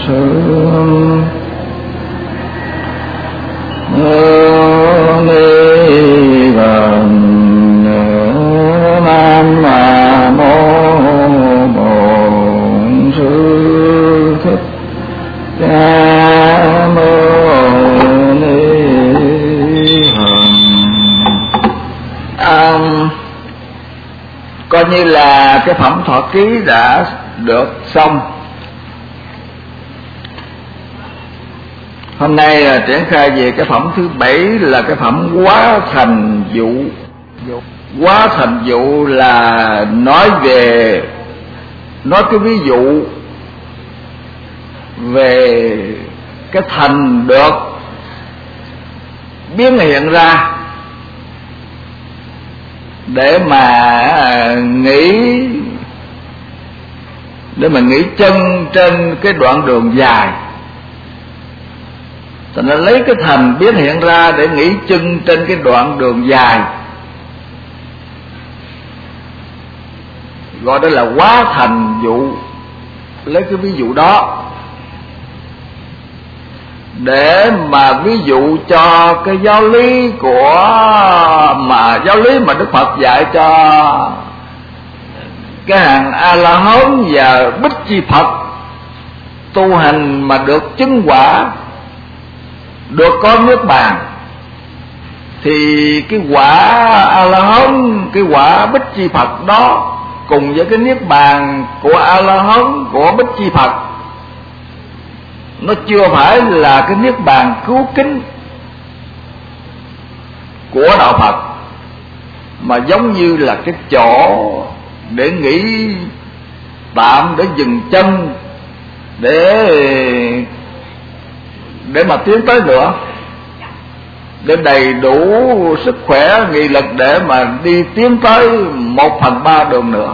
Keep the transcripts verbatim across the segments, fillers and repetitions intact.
sư ni Phật. Nam mô Bổn Sư Thích Ca Mâu Ni Phật. À, coi như là cái phẩm thọ ký đã được xong. Hôm nay là triển khai về cái phẩm thứ bảy là cái phẩm hóa thành dụ. Hóa thành dụ là nói về, nói cái ví dụ về cái thành được biến hiện ra để mà nghĩ, để mà nghĩ chân trên cái đoạn đường dài. Thành ra lấy cái thành biến hiện ra để nghĩ chân trên cái đoạn đường dài, gọi đó là hóa thành dụ. Lấy cái ví dụ đó để mà ví dụ cho cái giáo lý của mà giáo lý mà Đức Phật dạy cho cái hàng A La Hán và Bích Chi Phật tu hành mà được chứng quả, được có nước bàn. Thì cái quả A La Hán, cái quả Bích Chi Phật đó cùng với cái niết bàn của A La Hán, của Bích Chi Phật, nó chưa phải là cái niết bàn cứu kính của đạo Phật, mà giống như là cái chỗ để nghỉ tạm, để dừng chân, để để mà tiến tới nữa, để đầy đủ sức khỏe, nghị lực để mà đi tiến tới một phần ba đường nữa.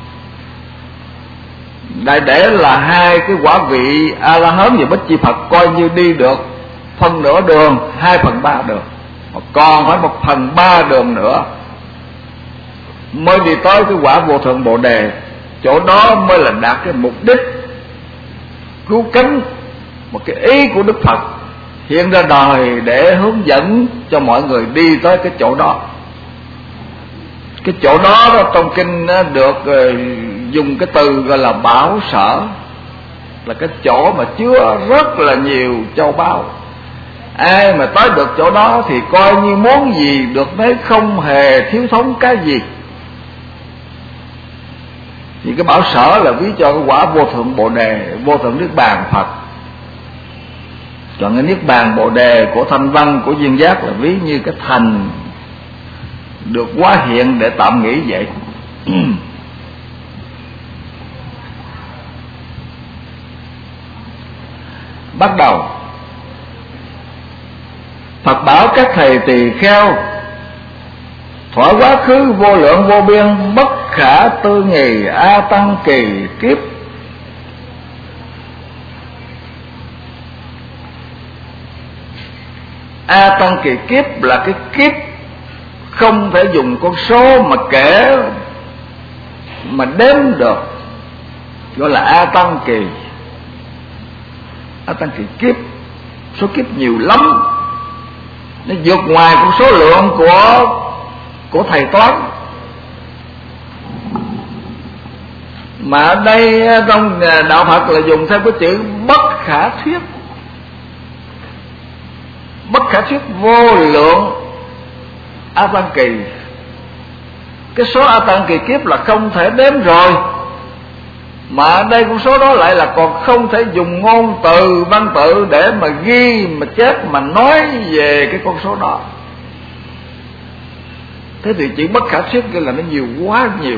Đại để là hai cái quả vị A La Hán và Bích Chi Phật coi như đi được phân nửa đường, hai phần ba đường, mà còn phải một phần ba đường nữa mới đi tới cái quả vô thượng Bồ Đề. Chỗ đó mới là đạt cái mục đích cứu cánh, một cái ý của Đức Phật hiện ra đời để hướng dẫn cho mọi người đi tới cái chỗ đó. Cái chỗ đó, đó trong kinh được dùng cái từ gọi là bảo sở, là cái chỗ mà chứa rất là nhiều châu báu. Ai mà tới được chỗ đó thì coi như muốn gì được nấy, không hề thiếu thốn cái gì. Thì cái bảo sở là ví cho cái quả vô thượng Bồ Đề, vô thượng niết bàn Phật. Còn cái niết bàn Bồ Đề của Thanh Văn, của Duyên Giác là ví như cái thành được hóa hiện, để tạm nghĩ vậy. Bắt đầu Phật bảo các thầy tỳ kheo: thuở quá khứ vô lượng vô biên, bất khả tư nghì a tăng kỳ kiếp. A tăng kỳ kiếp là cái kiếp không thể dùng con số mà kể, mà đếm được, gọi là A tăng kỳ. A tăng kỳ kiếp, số kiếp nhiều lắm, nó vượt ngoài con số lượng của của thầy toán. Mà ở đây trong đạo Phật là dùng theo cái chữ bất khả thuyết. Bất khả thuyết vô lượng A tăng kỳ. Cái số A tăng kỳ kiếp là không thể đếm rồi, mà ở đây con số đó lại là còn không thể dùng ngôn từ văn tự để mà ghi, mà chép, mà nói về cái con số đó. Thế thì chữ bất khả thuyết kia là nó nhiều quá nhiều.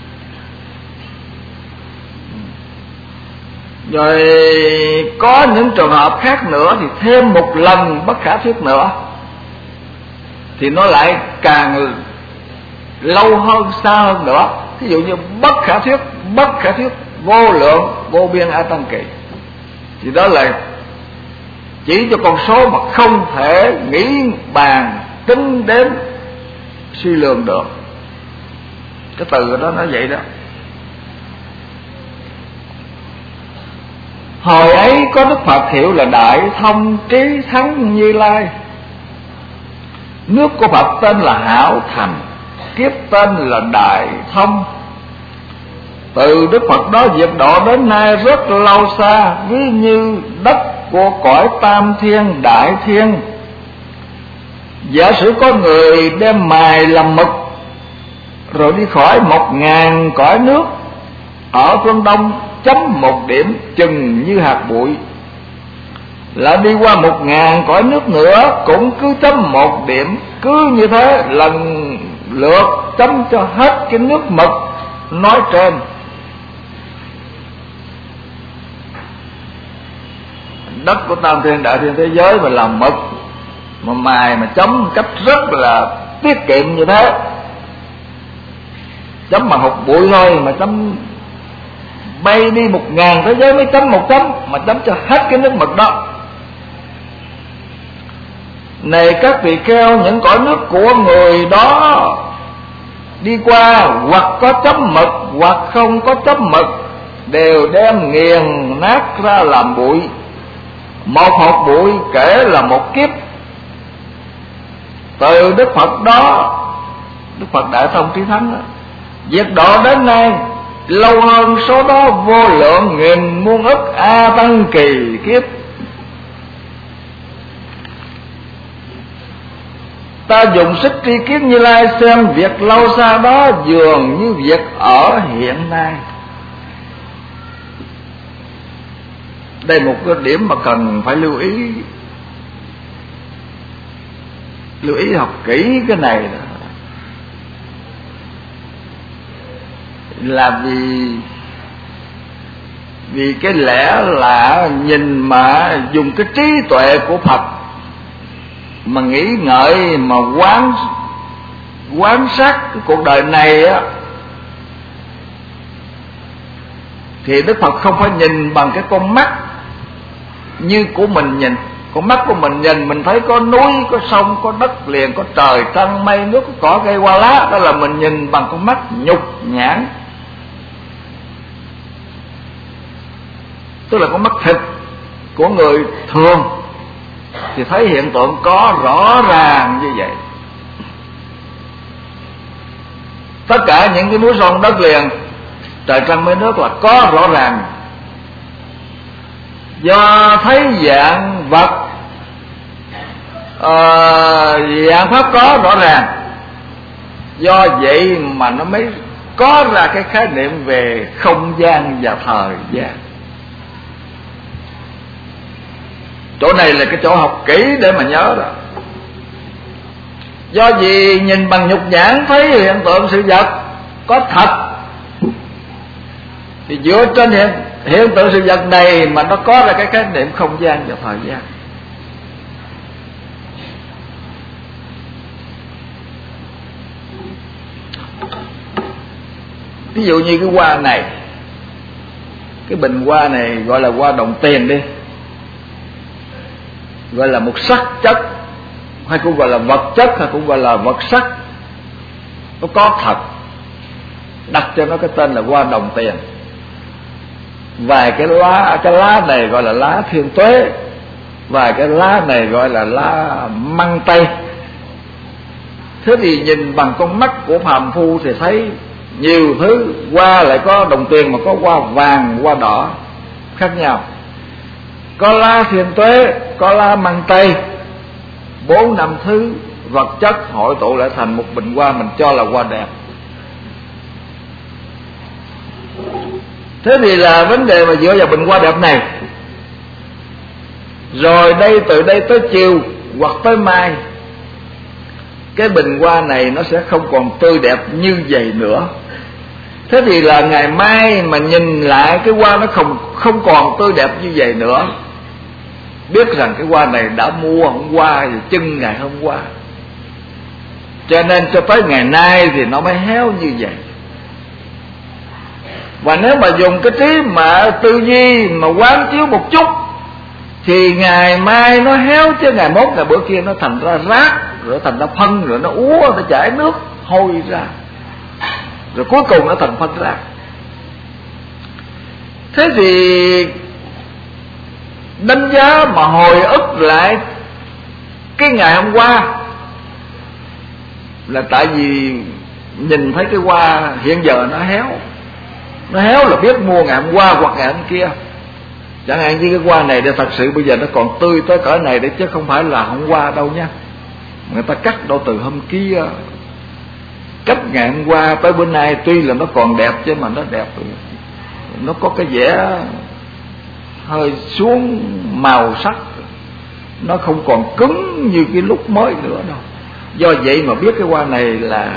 Rồi có những trường hợp khác nữa thì thêm một lần bất khả thuyết nữa, thì nó lại càng lâu hơn, xa hơn nữa. Ví dụ như bất khả thuyết, bất khả thuyết vô lượng vô biên A tăng kỳ, thì đó là chỉ cho con số mà không thể nghĩ bàn, tính đến, suy lường được. Cái từ đó nó vậy đó. Hồi ấy có Đức Phật hiệu là Đại Thông Trí Thắng Như Lai. Nước của Phật tên là Hảo Thành, kiếp tên là Đại Thông. Từ Đức Phật đó việc độ đến nay rất lâu xa, ví như đất của cõi Tam Thiên Đại Thiên. Giả sử có người đem mài làm mực, rồi đi khỏi một ngàn cõi nước, ở phương Đông chấm một điểm chừng như hạt bụi, là đi qua một ngàn cõi nước nữa cũng cứ chấm một điểm, cứ như thế lần lượt chấm cho hết cái nước mực nói trên. Đất của Tam Thiên Đại Thiên thế giới mà làm mực, mà mài mà chấm cách rất là tiết kiệm như thế, chấm bằng hột bụi thôi mà chấm bay đi một ngàn thế giới mới chấm một chấm, mà chấm cho hết cái nước mực đó. Này các vị kheo, những cõi nước của người đó đi qua hoặc có chấm mực hoặc không có chấm mực, đều đem nghiền nát ra làm bụi. Một hột bụi kể là một kiếp. Từ Đức Phật đó, Đức Phật Đại Thông Trí Thắng đó, việc độ đến nay lâu hơn số đó vô lượng nghìn muôn ức a tăng kỳ kiếp. Ta dùng sức tri kiến Như Lai xem việc lâu xa đó dường như việc ở hiện nay. Đây một cái điểm mà cần phải lưu ý, lưu ý học kỹ cái này đó. Là vì vì cái lẽ là nhìn mà dùng cái trí tuệ của Phật mà nghĩ ngợi, mà quán quán sát cái cuộc đời này á, thì Đức Phật không phải nhìn bằng cái con mắt như của mình nhìn. Con mắt của mình nhìn mình thấy có núi, có sông, có đất liền, có trời trăng mây nước, có cỏ cây hoa lá, đó là mình nhìn bằng con mắt nhục nhãn, tức là con mắt thịt của người thường, thì thấy hiện tượng có rõ ràng như vậy. Tất cả những cái núi sông đất liền, trời trăng mây nước là có rõ ràng. Do thấy dạng vật, uh, dạng pháp có rõ ràng, do vậy mà nó mới có ra cái khái niệm về không gian và thời gian. Chỗ này là cái chỗ học kỹ để mà nhớ đó. Do gì nhìn bằng nhục nhãn thấy hiện tượng sự vật có thật, thì dựa trên hiện, hiện tượng sự vật này mà nó có ra cái khái niệm không gian và thời gian. Ví dụ như cái hoa này, cái bình hoa này gọi là hoa đồng tiền đi, gọi là một sắc chất, hay cũng gọi là vật chất, hay cũng gọi là vật sắc, nó có thật, đặt cho nó cái tên là hoa đồng tiền. Vài cái lá, cái lá này gọi là lá thiên tuế, vài cái lá này gọi là lá măng tây. Thế thì nhìn bằng con mắt của phàm phu thì thấy nhiều thứ, hoa lại có đồng tiền mà có hoa vàng, hoa đỏ khác nhau. Có lá thiên tuế, có lá măng tây, bốn năm thứ vật chất hội tụ lại thành một bình hoa mình cho là hoa đẹp. Thế thì là vấn đề mà dựa vào bình hoa đẹp này, rồi đây từ đây tới chiều hoặc tới mai, cái bình hoa này nó sẽ không còn tươi đẹp như vậy nữa. Thế thì là ngày mai mà nhìn lại cái hoa nó không không còn tươi đẹp như vậy nữa, biết rằng cái hoa này đã mua hôm qua và chưng ngày hôm qua, cho nên cho tới ngày nay thì nó mới héo như vậy. Và nếu mà dùng cái trí mà tư duy mà quán chiếu một chút, thì ngày mai nó héo, chứ ngày mốt ngày bữa kia nó thành ra rác, rồi thành ra phân, rồi nó úa, nó chảy nước hôi ra, rồi cuối cùng nó thành phân rác. Thế thì đánh giá mà hồi ức lại cái ngày hôm qua, là tại vì nhìn thấy cái hoa hiện giờ nó héo, nó héo là biết mua ngày hôm qua hoặc ngày hôm kia. Chẳng hạn như cái hoa này để thật sự bây giờ nó còn tươi tới cỡ này đấy, chứ không phải là hôm qua đâu nha. Người ta cắt đâu từ hôm kia, cắt ngày hôm qua tới bữa nay, tuy là nó còn đẹp chứ mà nó đẹp, nó có cái vẻ hơi xuống màu sắc, nó không còn cứng như cái lúc mới nữa đâu. Do vậy mà biết cái hoa này là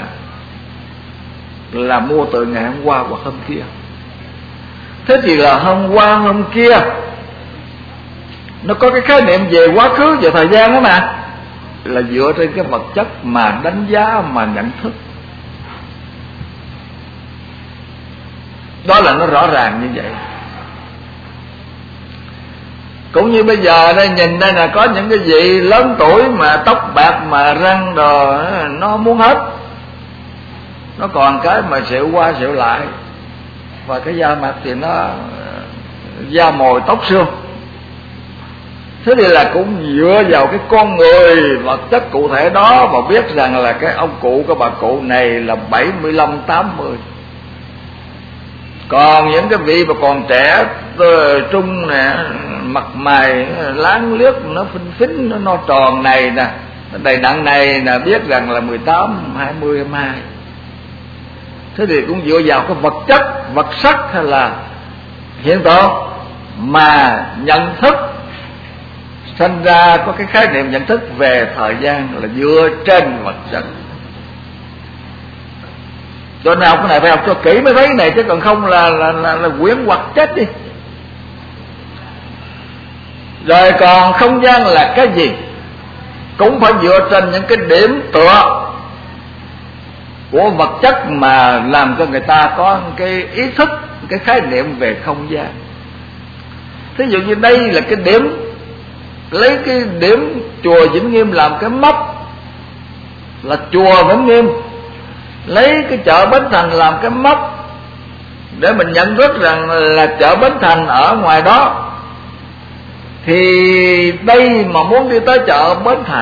là mua từ ngày hôm qua hoặc hôm kia. Thế thì là hôm qua hôm kia nó có cái khái niệm về quá khứ, về thời gian đó mà, là dựa trên cái vật chất mà đánh giá, mà nhận thức. Đó là nó rõ ràng như vậy. Cũng như bây giờ đây, nhìn đây là có những cái vị lớn tuổi mà tóc bạc mà răng đồ nó muốn hết, nó còn cái mà xịu qua xịu lại, và cái da mặt thì nó da mồi tóc xương. Thế thì là cũng dựa vào cái con người vật chất cụ thể đó mà biết rằng là cái ông cụ, cái bà cụ này là bảy mươi lăm tám mươi. Còn những cái vị mà còn trẻ trung nè, mặt mày láng liếc, nó phinh phính, nó no tròn này nè, nó đầy đặn này nè, biết rằng là mười tám, hai mươi, hai mươi hai. Thế thì cũng dựa vào cái vật chất, vật sắc hay là hiện tượng mà nhận thức sinh ra, có cái khái niệm nhận thức về thời gian là dựa trên vật chất. Cho nên học cái này phải học cho kỹ mới thấy cái này, chứ còn không là là là, là quyển hoặc chết đi. Rồi còn không gian là cái gì cũng phải dựa trên những cái điểm tựa của vật chất mà làm cho người ta có cái ý thức, cái khái niệm về không gian. Thí dụ như đây là cái điểm, lấy cái điểm chùa Vĩnh Nghiêm làm cái mốc là chùa Vĩnh Nghiêm, lấy cái chợ Bến Thành làm cái mốc để mình nhận thức rằng là chợ Bến Thành ở ngoài đó. Thì đây mà muốn đi tới chợ Bến Thành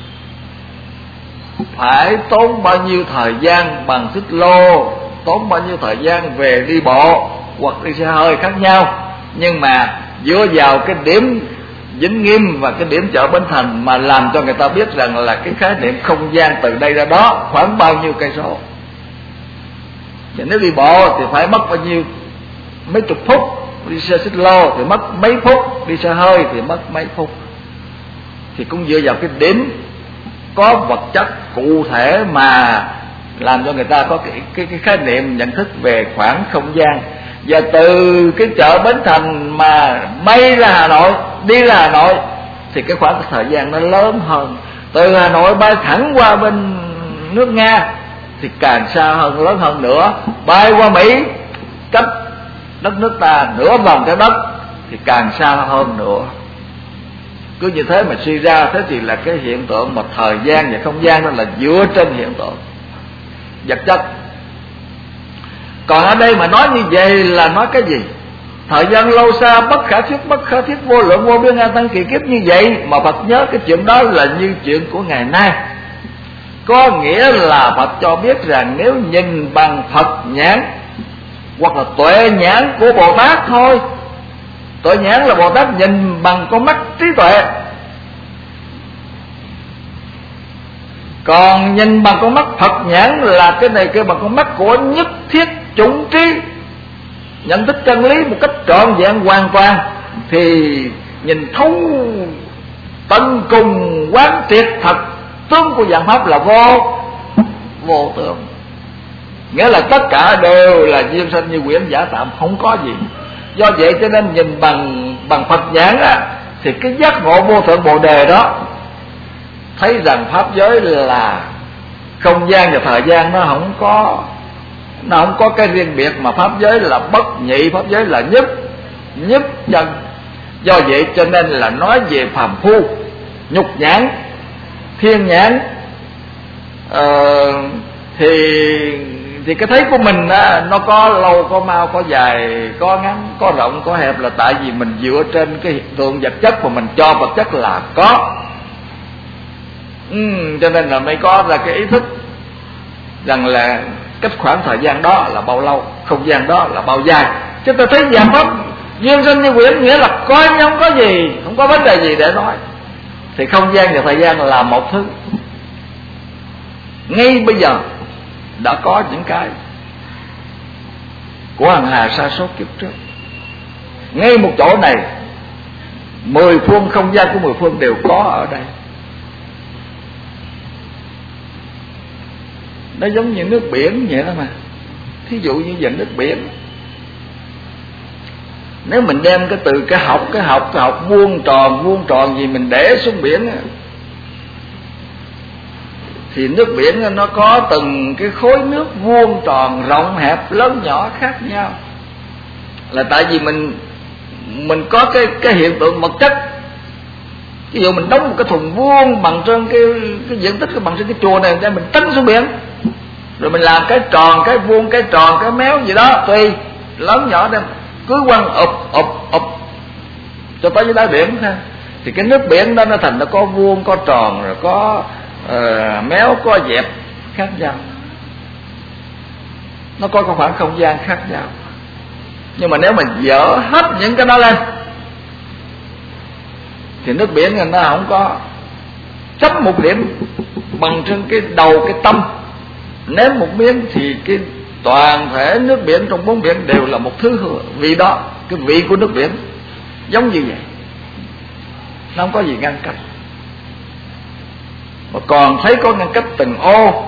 phải tốn bao nhiêu thời gian bằng xích lô, tốn bao nhiêu thời gian về đi bộ hoặc đi xe hơi khác nhau, nhưng mà dựa vào cái điểm Vĩnh Nghiêm và cái điểm chợ Bến Thành mà làm cho người ta biết rằng là cái khái niệm không gian từ đây ra đó khoảng bao nhiêu cây số. Và nếu đi bộ thì phải mất bao nhiêu, mấy chục phút, đi xe xích lô thì mất mấy phút, đi xe hơi thì mất mấy phút. Thì cũng dựa vào cái điểm có vật chất cụ thể mà làm cho người ta có cái, cái, cái khái niệm nhận thức về khoảng không gian. Và từ cái chợ Bến Thành mà bay ra Hà Nội, đi ra Hà Nội, thì cái khoảng thời gian nó lớn hơn. Từ Hà Nội bay thẳng qua bên nước Nga thì càng xa hơn, lớn hơn nữa. Bay qua Mỹ, cách đất nước ta nửa vòng trái đất, thì càng xa hơn nữa. Cứ như thế mà suy ra, thế thì là cái hiện tượng mà thời gian và không gian đó là dựa trên hiện tượng vật chất. Còn ở đây mà nói như vậy là nói cái gì? Thời gian lâu xa, bất khả thuyết, bất khả thuyết, vô lượng vô biên, an tăng kỳ kiếp như vậy, mà Phật nhớ cái chuyện đó là như chuyện của ngày nay. Có nghĩa là Phật cho biết rằng nếu nhìn bằng Phật nhãn hoặc là tuệ nhãn của Bồ Tát thôi. Tuệ nhãn là Bồ Tát nhìn bằng con mắt trí tuệ, còn nhìn bằng con mắt Phật nhãn là cái này kêu bằng con mắt của nhất thiết chủng trí, nhận thức chân lý một cách trọn vẹn hoàn toàn, thì nhìn thấu tận cùng quán triệt thật tướng của dạng pháp là vô vô tượng. Nghĩa là tất cả đều là duyên sanh như quyển giả tạm, không có gì. Do vậy cho nên nhìn bằng bằng Phật nhãn á, thì cái giác ngộ vô thượng Bồ Đề đó thấy rằng pháp giới là không gian và thời gian nó không có nó không có cái riêng biệt, mà pháp giới là bất nhị, pháp giới là nhất nhất chân. Do vậy cho nên là nói về phàm phu, nhục nhãn, thiên nhãn, uh, thì Thì cái thấy của mình á, nó có lâu có mau, có dài có ngắn, có rộng có hẹp, là tại vì mình dựa trên cái hiện tượng vật chất mà mình cho vật chất là có. ừ, Cho nên là mới có ra cái ý thức rằng là cách khoảng thời gian đó là bao lâu, không gian đó là bao dài. Chứ ta thấy dạng pháp duyên sinh như quyển, nghĩa là coi như không có gì, không có vấn đề gì để nói. Thì không gian và thời gian là một thứ. Ngay bây giờ đã có những cái của hằng hà sa số kiếp trước. Ngay một chỗ này, mười phương không gian của mười phương đều có ở đây. Nó giống như nước biển vậy đó mà. Thí dụ như về nước biển, nếu mình đem cái từ cái học cái học cái học vuông tròn vuông tròn gì mình để xuống biển, thì nước biển nó có từng cái khối nước vuông tròn rộng hẹp lớn nhỏ khác nhau. Là tại vì mình mình có cái cái hiện tượng vật chất. Ví dụ mình đóng một cái thùng vuông bằng trên cái cái diện tích cái bằng trên cái chùa này, để mình tấn xuống biển, rồi mình làm cái tròn cái vuông cái tròn cái méo gì đó tùy lớn nhỏ đem cứ quăng ụp ụp ụp cho tới dưới đáy biển ha. Thì cái nước biển đó nó thành nó có vuông có tròn rồi có uh, méo có dẹp khác nhau, nó có cái khoảng không gian khác nhau. Nhưng mà nếu mình dỡ hết những cái đó lên thì nước biển nó không có chấm một điểm bằng trên cái đầu cái tâm ném một miếng, thì cái toàn thể nước biển trong bốn biển đều là một thứ vị đó. Cái vị của nước biển giống như vậy, nó không có gì ngăn cách. Mà còn thấy có ngăn cách từng ô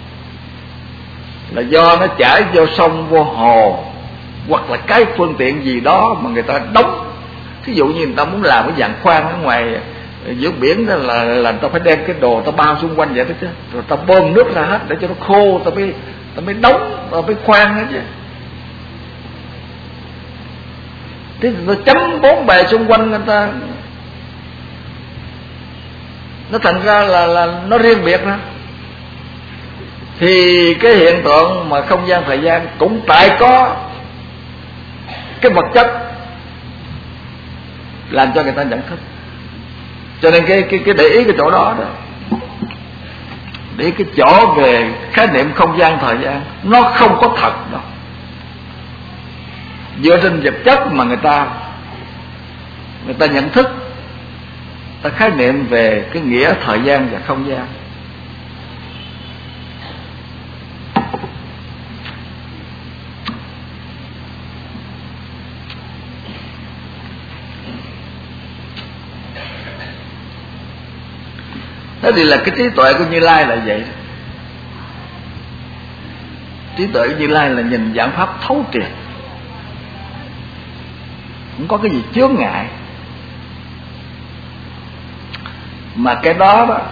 là do nó chảy vô sông vô hồ, hoặc là cái phương tiện gì đó mà người ta đóng. Thí dụ như người ta muốn làm cái dạng khoan ở ngoài giữa biển đó, là, là người ta phải đem cái đồ ta bao xung quanh vậy đó chứ, rồi ta bơm nước ra hết để cho nó khô, ta mới ta mới đóng, ta mới khoan hết chứ. Thế ta chấm bốn bề xung quanh người ta, nó thành ra là là nó riêng biệt ra. Thì cái hiện tượng mà không gian thời gian cũng tại có cái vật chất làm cho người ta nhận thức. Cho nên cái cái cái để ý cái chỗ đó đó, để cái chỗ về khái niệm không gian thời gian nó không có thật đâu. Dựa trên vật chất mà người ta người ta nhận thức, ta khái niệm về cái nghĩa thời gian và không gian. Thế thì là cái trí tuệ của Như Lai là vậy. Trí tuệ của Như Lai là nhìn dạng pháp thấu triệt, không có cái gì chướng ngại. Mà cái đó đó,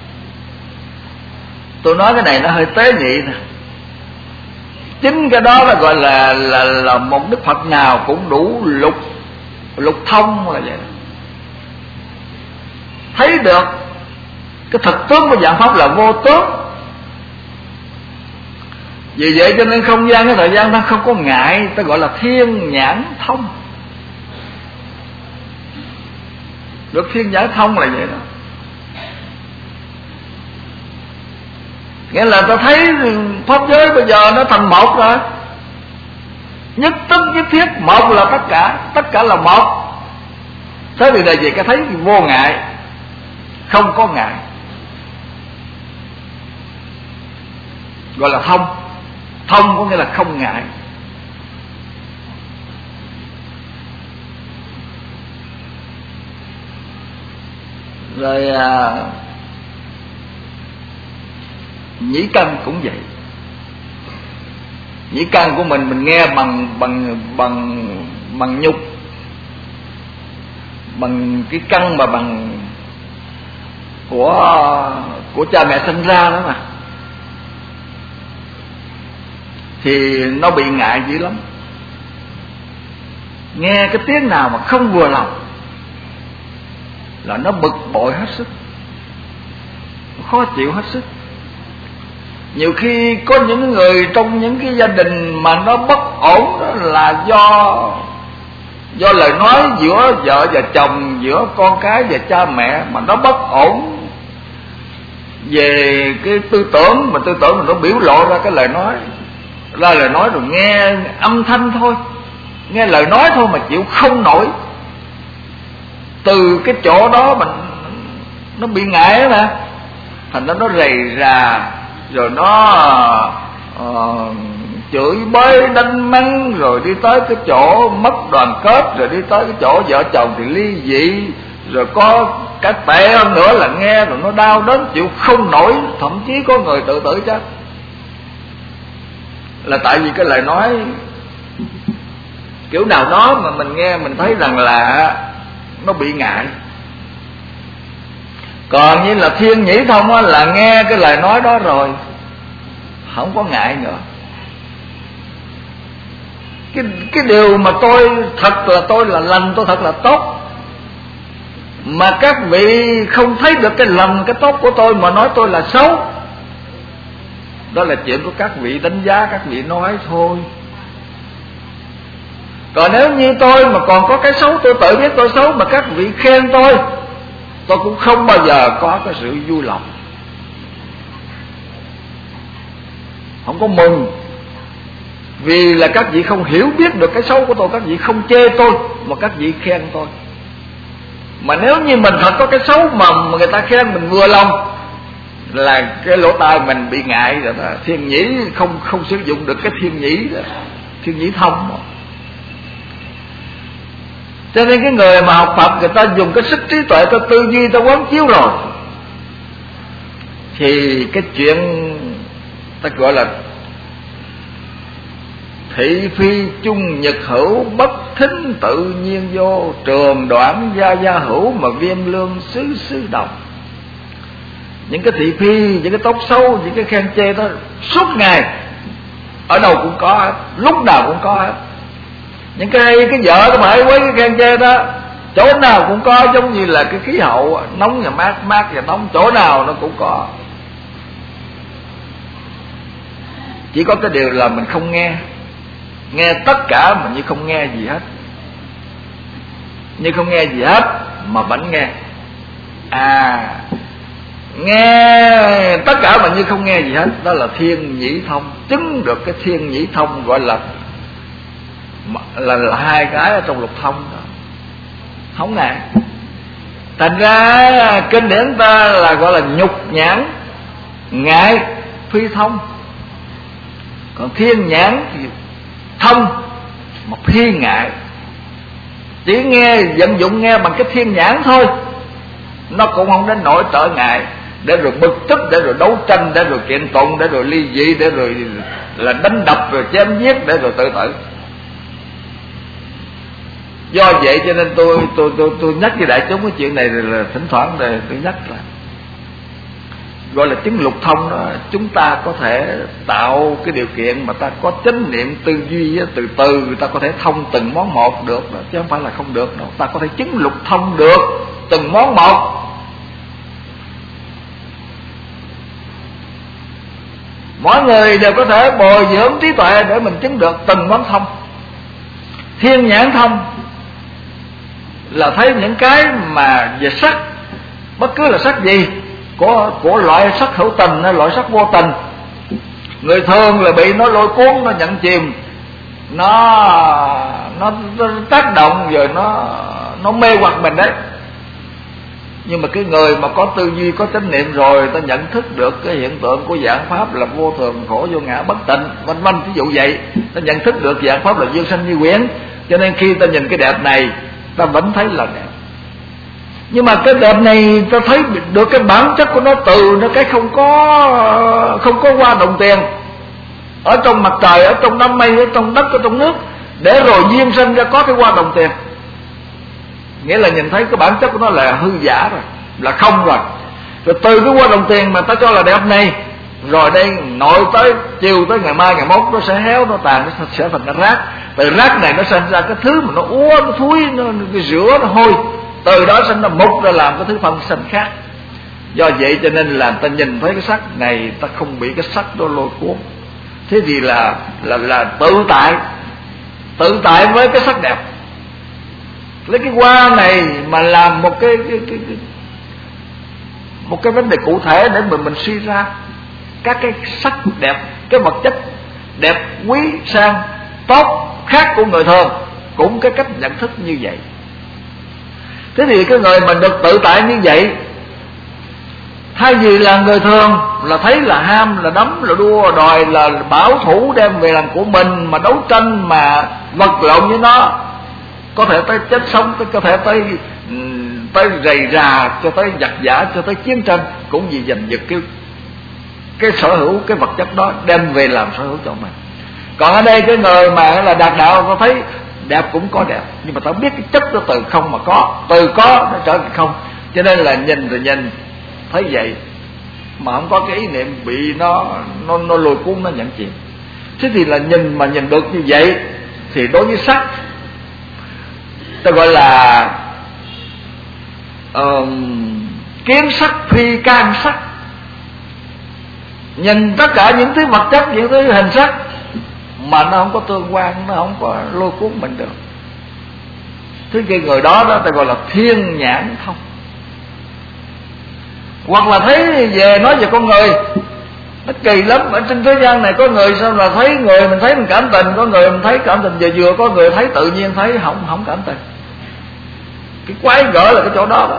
tôi nói cái này nó hơi tế nhị nè. Chính cái đó là gọi là là là một đức Phật nào cũng đủ lục lục thông là vậy. Thấy được cái thực tướng của dạng pháp là vô tướng. Vì vậy cho nên không gian cái thời gian nó không có ngại, ta gọi là thiên nhãn thông. Được thiên nhãn thông là vậy đó. Nghĩa là ta thấy pháp giới bây giờ nó thành một rồi. Nhất tức nhất thiết, một là tất cả, tất cả là một. Thế thì là gì? Cái thấy vô ngại, không có ngại, gọi là thông. Thông có nghĩa là không ngại. Rồi à, nhĩ căn cũng vậy. Nhĩ căn của mình mình nghe bằng bằng bằng bằng nhục, bằng cái căn mà bằng của của cha mẹ sinh ra đó mà, thì nó bị ngại dữ lắm. Nghe cái tiếng nào mà không vừa lòng là nó bực bội hết sức, nó khó chịu hết sức. Nhiều khi có những người trong những cái gia đình mà nó bất ổn, đó là do do lời nói giữa vợ và chồng, giữa con cái và cha mẹ mà nó bất ổn về cái tư tưởng, mà tư tưởng mà nó biểu lộ ra cái lời nói, ra lời nói rồi nghe âm thanh thôi, nghe lời nói thôi mà chịu không nổi. Từ cái chỗ đó mình nó bị ngại đó mà, thành ra nó rầy rà, rồi nó uh, chửi bới đánh mắng, rồi đi tới cái chỗ mất đoàn kết, rồi đi tới cái chỗ vợ chồng thì ly dị, rồi có cái tệ hơn nữa là nghe rồi nó đau đớn chịu không nổi, thậm chí có người tự tử chết, là tại vì cái lời nói kiểu nào đó mà mình nghe mình thấy rằng là nó bị ngại. Còn như là thiên nhĩ thông á, là nghe cái lời nói đó rồi không có ngại nữa. Cái, cái điều mà tôi thật là tôi là lành, tôi thật là tốt, mà các vị không thấy được cái lành cái tốt của tôi mà nói tôi là xấu, đó là chuyện của các vị đánh giá, các vị nói thôi. Còn nếu như tôi mà còn có cái xấu, tôi tự biết tôi xấu, mà các vị khen tôi, tôi cũng không bao giờ có cái sự vui lòng, không có mừng. Vì là các vị không hiểu biết được cái xấu của tôi, các vị không chê tôi, mà các vị khen tôi. Mà nếu như mình thật có cái xấu mà người ta khen mình vừa lòng, là cái lỗ tai mình bị ngại rồi đó. Thiên nhĩ không không sử dụng được cái thiên nhĩ đó, thiên nhĩ thông đó. Cho nên cái người mà học Phật, người ta dùng cái sức trí tuệ, ta tư duy, ta quán chiếu rồi, thì cái chuyện ta gọi là thị phi chung nhật hữu, bất thính tự nhiên vô, trường đoạn gia gia hữu, mà viêm lương xứ xứ đồng. Những cái thị phi, những cái tốt xấu, những cái khen chê đó suốt ngày ở đâu cũng có hết, lúc nào cũng có hết. Những cái cái vợ nó mà với cái khen chê đó chỗ nào cũng có, giống như là cái khí hậu nóng và mát, mát và nóng, chỗ nào nó cũng có. Chỉ có cái điều là mình không nghe, nghe tất cả mà như không nghe gì hết, như không nghe gì hết mà vẫn nghe. À, nghe tất cả mà như không nghe gì hết, đó là thiên nhĩ thông. Chứng được cái thiên nhĩ thông gọi là là, là hai cái ở trong lục thông đó, không ngại. Thành ra kinh điển ta là gọi là nhục nhãn ngại phi thông, còn thiên nhãn thì thông mà phi ngại. Chỉ nghe vận dụng nghe bằng cái thiên nhãn thôi, nó cũng không đến nỗi trở ngại để rồi bực tức, để rồi đấu tranh, để rồi kiện tụng, để rồi ly dị, để rồi là đánh đập, rồi chém giết, để rồi tự tử. Do vậy cho nên tôi tôi tôi tôi nhắc với đại chúng cái chuyện này rồi là thỉnh thoảng rồi tôi nhắc lại, gọi là chứng lục thông đó. Chúng ta có thể tạo cái điều kiện mà ta có chánh niệm tư duy, từ từ người ta có thể thông từng món một được đó, chứ không phải là không được đâu. Ta có thể chứng lục thông được từng món một. Mỗi người đều có thể bồi dưỡng trí tuệ để mình chứng được từng món thông. Thiên nhãn thông là thấy những cái mà về sắc, bất cứ là sắc gì, của của loại sắc hữu tình hay loại sắc vô tình. Người thường là bị nó lôi cuốn, nó nhận chìm, nó nó, nó tác động, rồi nó nó mê hoặc mình đấy. Nhưng mà cái người mà có tư duy, có chánh niệm rồi, ta nhận thức được cái hiện tượng của dạng pháp là vô thường, khổ, vô ngã, bất tịnh, vân vân, ví dụ vậy. Ta nhận thức được dạng pháp là dương sanh như quyển, cho nên khi ta nhìn cái đẹp này, ta vẫn thấy là đẹp. Nhưng mà cái đẹp này ta thấy được cái bản chất của nó từ nó cái không có không có qua đồng tiền, ở trong mặt trời, ở trong đám mây, ở trong đất, ở trong nước, để rồi duyên sinh ra có cái qua đồng tiền. Nghĩa là nhìn thấy cái bản chất của nó là hư giả rồi, là không rồi. Rồi từ cái qua đồng tiền mà ta cho là đẹp này, rồi đây nội tới chiều tới ngày mai ngày mốt nó sẽ héo, nó tàn, nó sẽ thành cái rác. Từ rác này nó sinh ra cái thứ mà nó úa, nó thúi, nó, nó rửa, nó hôi. Từ đó sinh ra mục ra làm cái thứ phân sinh khác. Do vậy cho nên là ta nhìn thấy cái sắc này, ta không bị cái sắc đó lôi cuốn. Thế thì là là là tự tại, tự tại với cái sắc đẹp. Lấy cái hoa này mà làm một cái, cái, cái, cái một cái vấn đề cụ thể để mình mình suy ra các cái sắc đẹp, cái vật chất đẹp, quý, sang, tốt khác của người thường, cũng cái cách nhận thức như vậy. Thế thì cái người mà được tự tại như vậy, thay vì là người thường là thấy là ham, là đấm, là đua đòi, là bảo thủ đem về làm của mình, mà đấu tranh, mà vật lộn với nó, có thể tới chết sống, có thể tới tới rầy rà, cho tới giặc giả, cho tới chiến tranh, cũng vì giành giật cái cái sở hữu, cái vật chất đó đem về làm sở hữu cho mình. Còn ở đây cái người mà là đạt đạo, có thấy đẹp cũng có đẹp, nhưng mà ta biết cái chất nó từ không mà có, từ có nó trở thành không. Cho nên là nhìn rồi nhìn thấy vậy mà không có cái ý niệm bị nó nó nó lôi cuốn, nó nhận chìm. Thế thì là nhìn mà nhìn được như vậy thì đối với sắc, ta gọi là uh, kiến sắc phi can sắc. Nhìn tất cả những thứ vật chất, những thứ hình sắc mà nó không có tương quan, nó không có lôi cuốn mình được. Thế cái người đó đó ta gọi là thiên nhãn thông. Hoặc là thấy về nói về con người, nó kỳ lắm. Ở trên thế gian này có người sao là thấy người mình thấy mình cảm tình, có người mình thấy cảm tình về vừa, có người thấy tự nhiên thấy không không cảm tình. Cái quái gở là cái chỗ đó đó.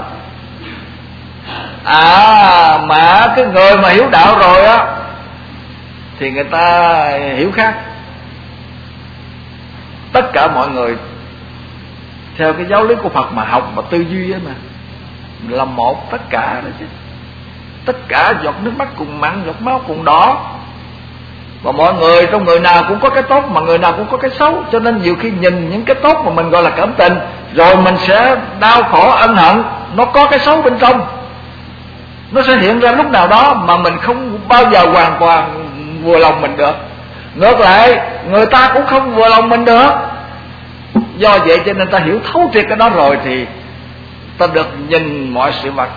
À mà cái người mà hiểu đạo rồi á thì người ta hiểu khác. Tất cả mọi người theo cái giáo lý của Phật mà học mà tư duy ấy mà là một tất cả đó chứ. Tất cả giọt nước mắt cùng mặn, giọt máu cùng đỏ. Và mọi người, trong người nào cũng có cái tốt, mà người nào cũng có cái xấu. Cho nên nhiều khi nhìn những cái tốt mà mình gọi là cảm tình, rồi mình sẽ đau khổ ân hận. Nó có cái xấu bên trong, nó sẽ hiện ra lúc nào đó mà mình không bao giờ hoàn toàn vừa lòng mình được. Ngược lại, người ta cũng không vừa lòng mình được. Do vậy cho nên ta hiểu thấu triệt cái đó rồi thì ta được nhìn mọi sự vật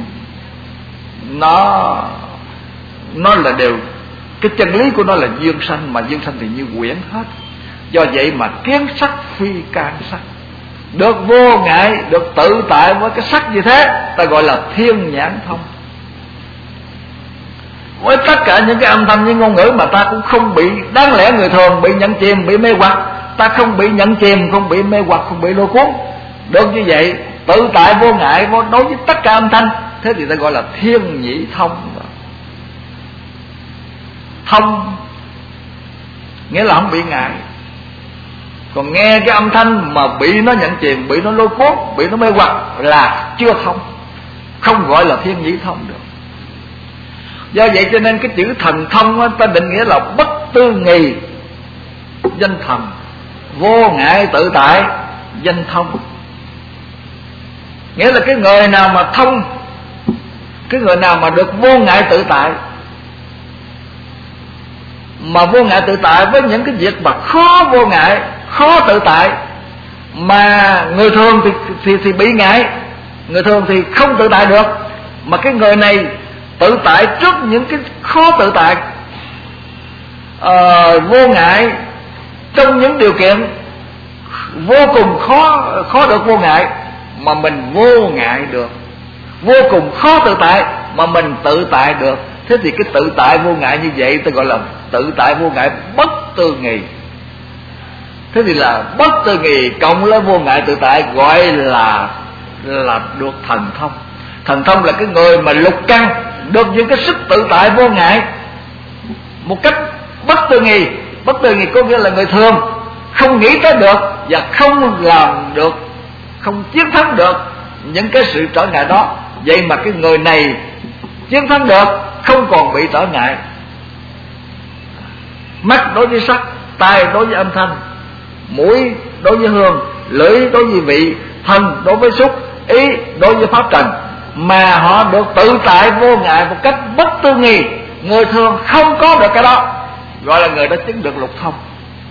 nó nó là đều, cái chân lý của nó là duyên sanh, mà duyên sanh thì như quyển hết. Do vậy mà kiến sắc phi can sắc, được vô ngại, được tự tại với cái sắc như thế, ta gọi là thiên nhãn thông. Với tất cả những cái âm thanh, những ngôn ngữ mà ta cũng không bị, đáng lẽ người thường bị nhận chìm, bị mê hoặc, ta không bị nhận chìm, không bị mê hoặc, không bị lôi cuốn. Được như vậy, tự tại vô ngại đối với tất cả âm thanh, thế thì ta gọi là thiên nhĩ thông. Thông nghĩa là không bị ngại. Còn nghe cái âm thanh mà bị nó nhận chìm, bị nó lôi cuốn, bị nó mê hoặc là chưa thông, không gọi là thiên nhĩ thông được. Do vậy cho nên cái chữ thần thông á, ta định nghĩa là bất tư nghì danh thần, vô ngại tự tại danh thông. Nghĩa là cái người nào mà thông, cái người nào mà được vô ngại tự tại, mà vô ngại tự tại với những cái việc mà khó vô ngại, khó tự tại, mà người thường thì, thì, thì bị ngại, người thường thì không tự tại được. Mà cái người này tự tại trước những cái khó tự tại, à, vô ngại trong những điều kiện vô cùng khó khó được vô ngại, mà mình vô ngại được. Vô cùng khó tự tại mà mình tự tại được. Thế thì cái tự tại vô ngại như vậy tôi gọi là tự tại vô ngại bất tư nghì. Thế thì là bất tư nghì cộng với vô ngại tự tại gọi là là được thần thông. Thần thông là cái người mà lục căn được những cái sức tự tại vô ngại một cách bất tư nghì. Bất tư nghì có nghĩa là người thường không nghĩ tới được và không làm được, không chiến thắng được những cái sự trở ngại đó. Vậy mà cái người này chiến thắng được, không còn bị trở ngại. Mắt đối với sắc, tai đối với âm thanh, mũi đối với hương, lưỡi đối với vị, thân đối với xúc, ý đối với pháp trần, mà họ được tự tại vô ngại một cách bất tư nghì. Người thường không có được cái đó, gọi là người đó chứng được lục thông.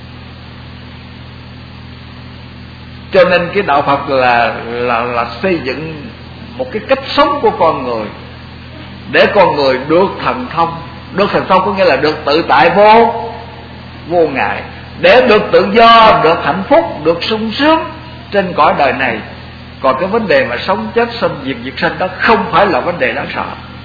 Cho nên cái đạo Phật là là là xây dựng một cái cách sống của con người để con người được thần thông. Được thần thông có nghĩa là được tự tại vô vô ngại, để được tự do, được hạnh phúc, được sung sướng trên cõi đời này. Còn cái vấn đề mà sống chết sanh diệt diệt sanh đó không phải là vấn đề đáng sợ,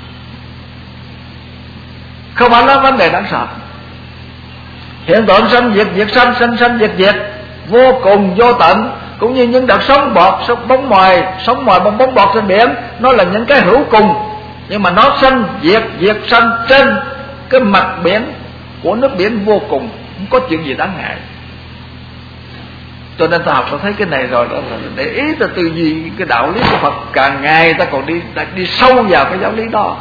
không phải là vấn đề đáng sợ. Hiện tượng sanh diệt diệt sanh, sanh sanh diệt diệt vô cùng vô tận, cũng như những đợt sóng bọt, sóng bóng mồi, sóng mồi bong bóng bọt trên biển, nó là những cái hữu cùng, nhưng mà nó sanh diệt diệt sanh trên cái mặt biển của nước biển vô cùng, không có chuyện gì đáng ngại. Cho nên ta học ta thấy cái này rồi đó, để ý ta tư duy cái đạo lý của Phật, càng ngày ta còn đi ta đi sâu vào cái giáo lý đó.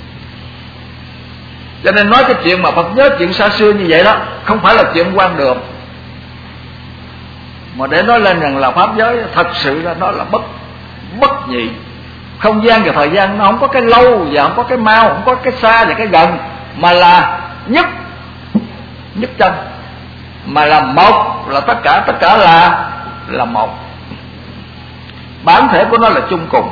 Cho nên nói cái chuyện mà Phật nhớ chuyện xa xưa như vậy đó không phải là chuyện quan đường, mà để nói lên rằng là pháp giới thật sự là nó là bất bất nhị. Không gian và thời gian nó không có cái lâu và không có cái mau, không có cái xa và cái gần, mà là nhất nhất chân, mà là một, là tất cả, tất cả là là một. Bản thể của nó là chung cùng.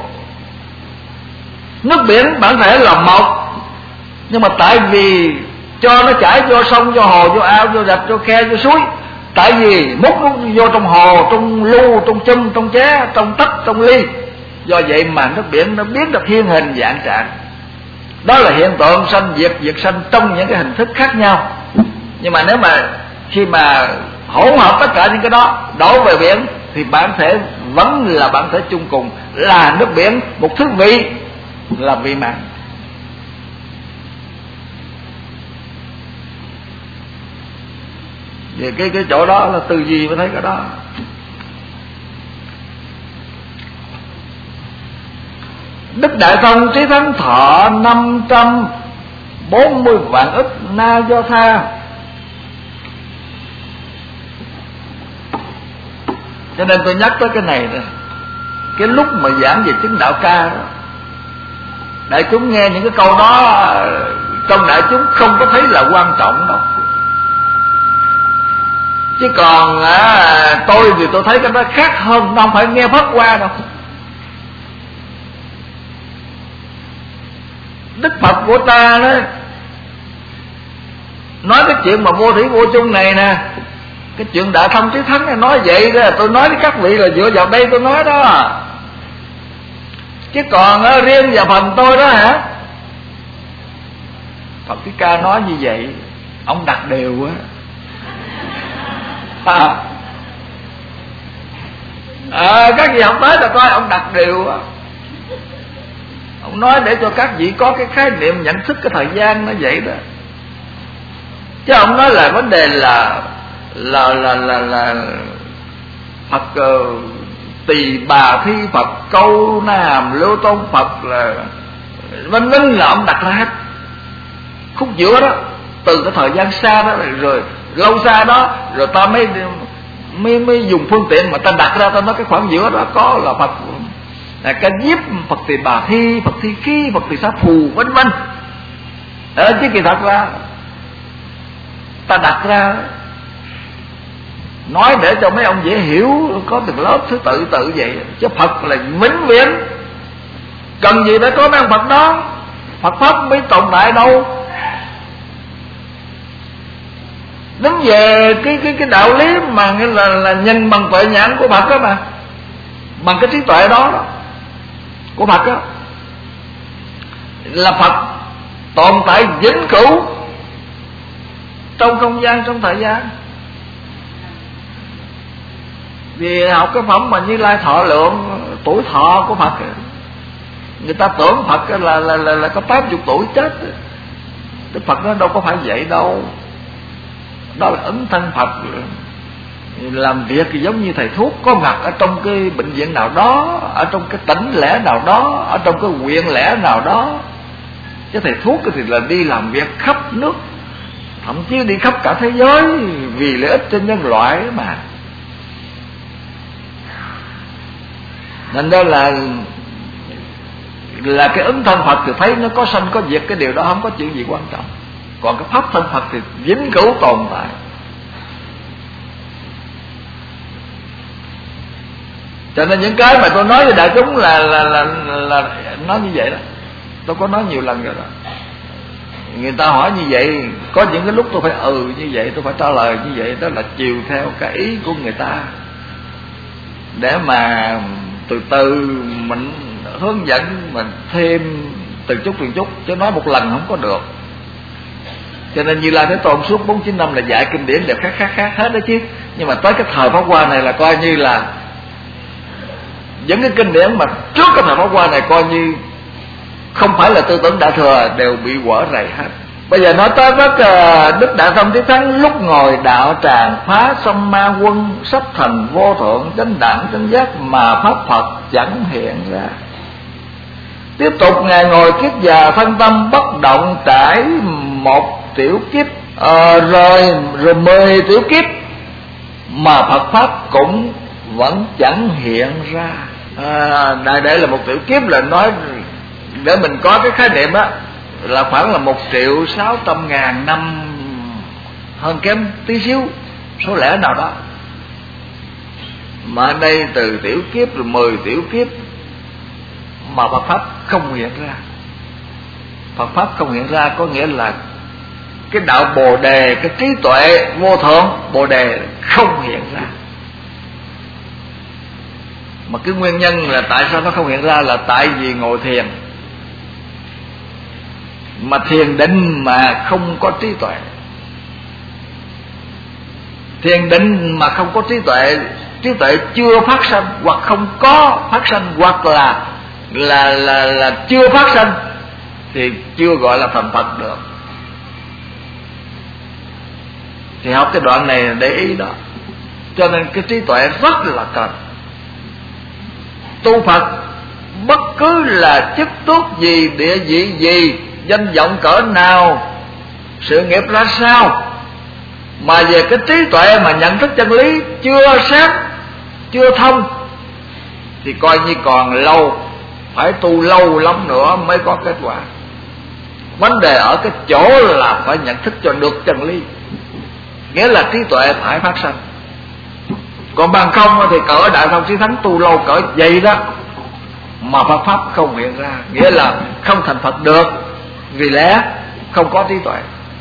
Nước biển bản thể là một, nhưng mà tại vì cho nó chảy vô sông, vô hồ, vô ao, vô rạch, vô khe, vô suối, tại vì múc nó vô trong hồ, trong lu, trong chum, trong ché, trong tách, trong ly, do vậy mà nước biển nó biến được thiên hình dạng trạng. Đó là hiện tượng sanh diệt diệt sanh trong những cái hình thức khác nhau. Nhưng mà nếu mà khi mà hỗn hợp tất cả những cái đó đổ về biển thì bản thể vẫn là bản thể chung cùng, là nước biển, một thứ vị là vị mặn. Vì cái cái chỗ đó là tư duy mới thấy cái đó. Đức Đại Thông Trí Thắng thọ năm trăm bốn mươi vạn ức na do tha. Cho nên tôi nhắc tới cái này đó. Cái lúc mà giảng về chứng đạo ca đó, đại chúng nghe những cái câu đó, trong đại chúng không có thấy là quan trọng đâu. Chứ còn à, tôi thì tôi thấy cái đó khác hơn, nó không phải nghe pháp qua đâu. Đức Phật của ta đó nói cái chuyện mà vô thủy vô chung này nè, cái chuyện Đại Thông Trí Thắng này nói vậy đó, tôi nói với các vị là dựa vào đây tôi nói đó. Chứ còn à, riêng vào phần tôi đó hả, Phật Thích Ca nói như vậy, ông đặt đều á. À, à, các vị học tới là coi ông đặt điều á. Ông nói để cho các vị có cái khái niệm nhận thức cái thời gian nó vậy đó. Chứ ông nói là vấn đề là là là là, là Phật uh, Tỳ Bà Thi Phật, Câu Na Hàm Lưu Tôn Phật, là vân vân, là ông đặt ra hết. Khúc giữa đó, từ cái thời gian xa đó rồi lâu xa đó, rồi ta mới mới mới dùng phương tiện mà ta đặt ra, ta nói cái khoảng giữa đó có là Phật là cái nhiếp, Phật Tỳ Bà Thi, Phật Thi Khí, Phật Tỳ Xá Phù, vân vân. Ờ, chứ kỳ thật ra ta đặt ra nói để cho mấy ông dễ hiểu, có từng lớp thứ tự tự vậy. Chứ Phật là vĩnh viễn, cần gì phải có mấy ông Phật đó, Phật pháp mới tồn tại đâu. Đến về cái cái cái đạo lý mà nghĩa là là nhìn bằng tuệ nhãn của Phật đó, mà bằng cái trí tuệ đó, đó của Phật đó, là Phật tồn tại vĩnh cửu trong không gian, trong thời gian. Vì học cái phẩm mà Như Lai thọ lượng tuổi thọ của Phật, người ta tưởng Phật là là là, là có tám mươi tuổi chết. Đức Phật nó đâu có phải vậy đâu. Đó là ứng thân Phật làm việc thì giống như thầy thuốc có mặt ở trong cái bệnh viện nào đó, ở trong cái tỉnh lẻ nào đó, ở trong cái huyện lẻ nào đó. Chứ thầy thuốc thì là đi làm việc khắp nước, thậm chí đi khắp cả thế giới vì lợi ích cho nhân loại mà. Nên đó là là cái ứng thân Phật thì thấy nó có sanh có diệt, cái điều đó không có chuyện gì quan trọng. Còn cái pháp thân Phật thì vĩnh cửu tồn tại. Cho nên những cái mà tôi nói với đại chúng là là là, là nói như vậy đó. Tôi có nói nhiều lần rồi đó. Người ta hỏi như vậy, có những cái lúc tôi phải ừ như vậy, tôi phải trả lời như vậy, đó là chiều theo cái ý của người ta, để mà từ từ mình hướng dẫn mình thêm từng chút từng chút, chứ nói một lần không có được. Cho nên Như Lai Thế Tôn suốt bốn mươi chín năm là dạy kinh điển đều khác khác khác hết đó chứ. Nhưng mà tới cái thời Pháp Hoa này là coi như là những cái kinh điển mà trước cái thời Pháp Hoa này coi như không phải là tư tưởng Đại Thừa đều bị quở rầy hết. Bây giờ nói tới rất uh, Đức Đại Thông Thiết Thắng lúc ngồi đạo tràng phá sông ma quân, sắp thành vô thượng chánh đẳng chánh giác mà pháp Phật chẳng hiện ra. Tiếp tục Ngài ngồi kiết già phân tâm bất động, trải một tiểu kiếp uh, rồi rồi mười tiểu kiếp mà Phật pháp cũng vẫn chẳng hiện ra. À, đây đây là một tiểu kiếp, là nói để mình có cái khái niệm á, là khoảng là một triệu sáu trăm ngàn năm, hơn kém tí xíu số lẻ nào đó. Mà ở đây từ tiểu kiếp rồi mười tiểu kiếp mà Phật pháp không hiện ra. Phật pháp không hiện ra có nghĩa là cái đạo Bồ Đề, cái trí tuệ vô thượng Bồ Đề không hiện ra. Mà cái nguyên nhân là tại sao nó không hiện ra là tại vì ngồi thiền, mà thiền định mà không có trí tuệ. Thiền định mà không có trí tuệ, trí tuệ chưa phát sanh hoặc không có phát sanh, hoặc là là là là chưa phát sanh thì chưa gọi là thành Phật được. Thì học cái đoạn này để ý đó. Cho nên cái trí tuệ rất là cần. Tu Phật bất cứ là chức tước gì, địa vị gì, danh vọng cỡ nào, sự nghiệp ra sao, mà về cái trí tuệ mà nhận thức chân lý chưa sáng, chưa thông, thì coi như còn lâu, phải tu lâu lắm nữa mới có kết quả. Vấn đề ở cái chỗ là phải nhận thức cho được chân lý, nghĩa là trí tuệ phải phát sanh. Còn bằng không thì cỡ Đại Thông Chí Thắng tu lâu cỡ vậy đó mà Phật pháp không hiện ra, nghĩa là không thành Phật được, vì lẽ không có trí tuệ.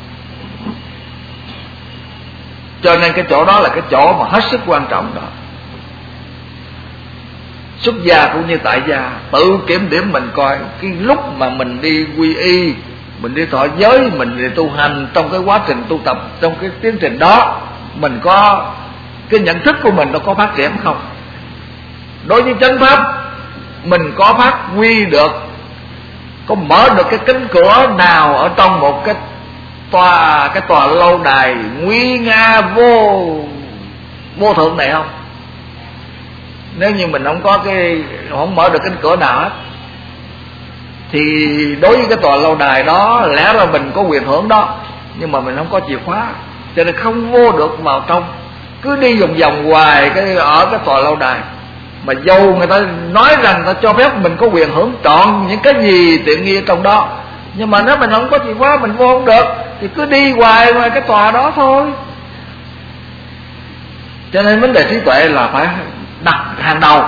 Cho nên cái chỗ đó là cái chỗ mà hết sức quan trọng đó. Xuất gia cũng như tại gia, tự kiểm điểm mình coi cái lúc mà mình đi quy y, mình đi thọ giới, mình đi tu hành, trong cái quá trình tu tập, trong cái tiến trình đó mình có cái nhận thức của mình nó có phát triển không? Đối với chánh pháp mình có phát huy được, có mở được cái cánh cửa nào ở trong một cái tòa cái tòa lâu đài nguy nga vô vô thượng này không? Nếu như mình không có cái không mở được cánh cửa nào hết thì đối với cái tòa lâu đài đó lẽ ra mình có quyền hưởng đó, nhưng mà mình không có chìa khóa, cho nên không vô được vào trong, cứ đi vòng vòng hoài cái ở cái tòa lâu đài. Mà dầu người ta nói rằng ta cho phép mình có quyền hưởng trọn những cái gì tiện nghi trong đó, nhưng mà nếu mình không có chìa khóa mình vô không được, thì cứ đi hoài ngoài cái tòa đó thôi. Cho nên vấn đề trí tuệ là phải đặt hàng đầu.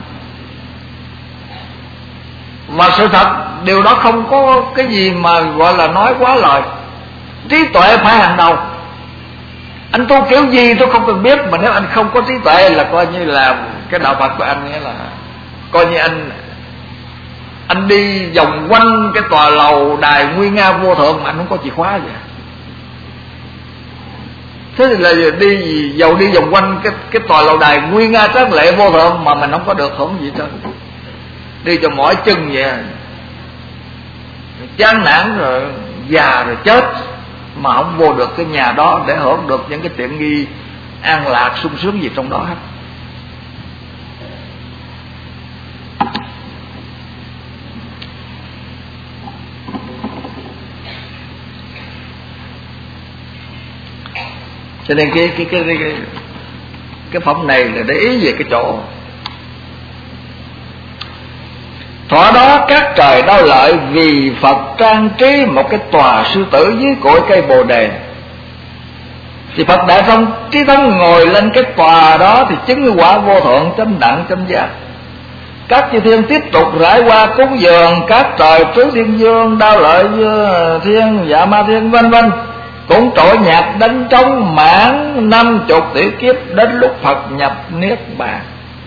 Và sự thật điều đó không có cái gì mà gọi là nói quá lời. Trí tuệ phải hàng đầu. Anh tu kiểu gì tôi không cần biết, mà nếu anh không có trí tuệ là coi như là cái đạo Phật của anh, nghĩa là coi như anh anh đi vòng quanh cái tòa lầu đài nguy nga vô thượng mà anh không có chìa khóa vậy. Thế thì là đi dầu đi vòng quanh cái cái tòa lầu đài nguy nga tráng lệ vô thượng mà mình không có được hưởng gì hết, đi cho mỏi chân vậy, chán nản rồi già rồi chết mà không vô được cái nhà đó để hưởng được những cái tiện nghi an lạc sung sướng gì trong đó hết. Cho nên cái cái cái cái, cái phẩm này là để ý về cái chỗ. Thỏa đó các trời đau lợi vì Phật trang trí một cái tòa sư tử dưới cội cây bồ đề. Thì Phật Đại Thông Chí Thắng ngồi lên cái tòa đó thì chứng quả vô thượng chánh đẳng chánh giác. Các chư thiên tiếp tục rải qua cúng dường các trời tứ thiên dương, Đao Lợi thiên, Dạ Ma thiên vân vân, cũng trội nhạc đánh trống mãn năm chục tỷ kiếp đến lúc Phật nhập niết bàn.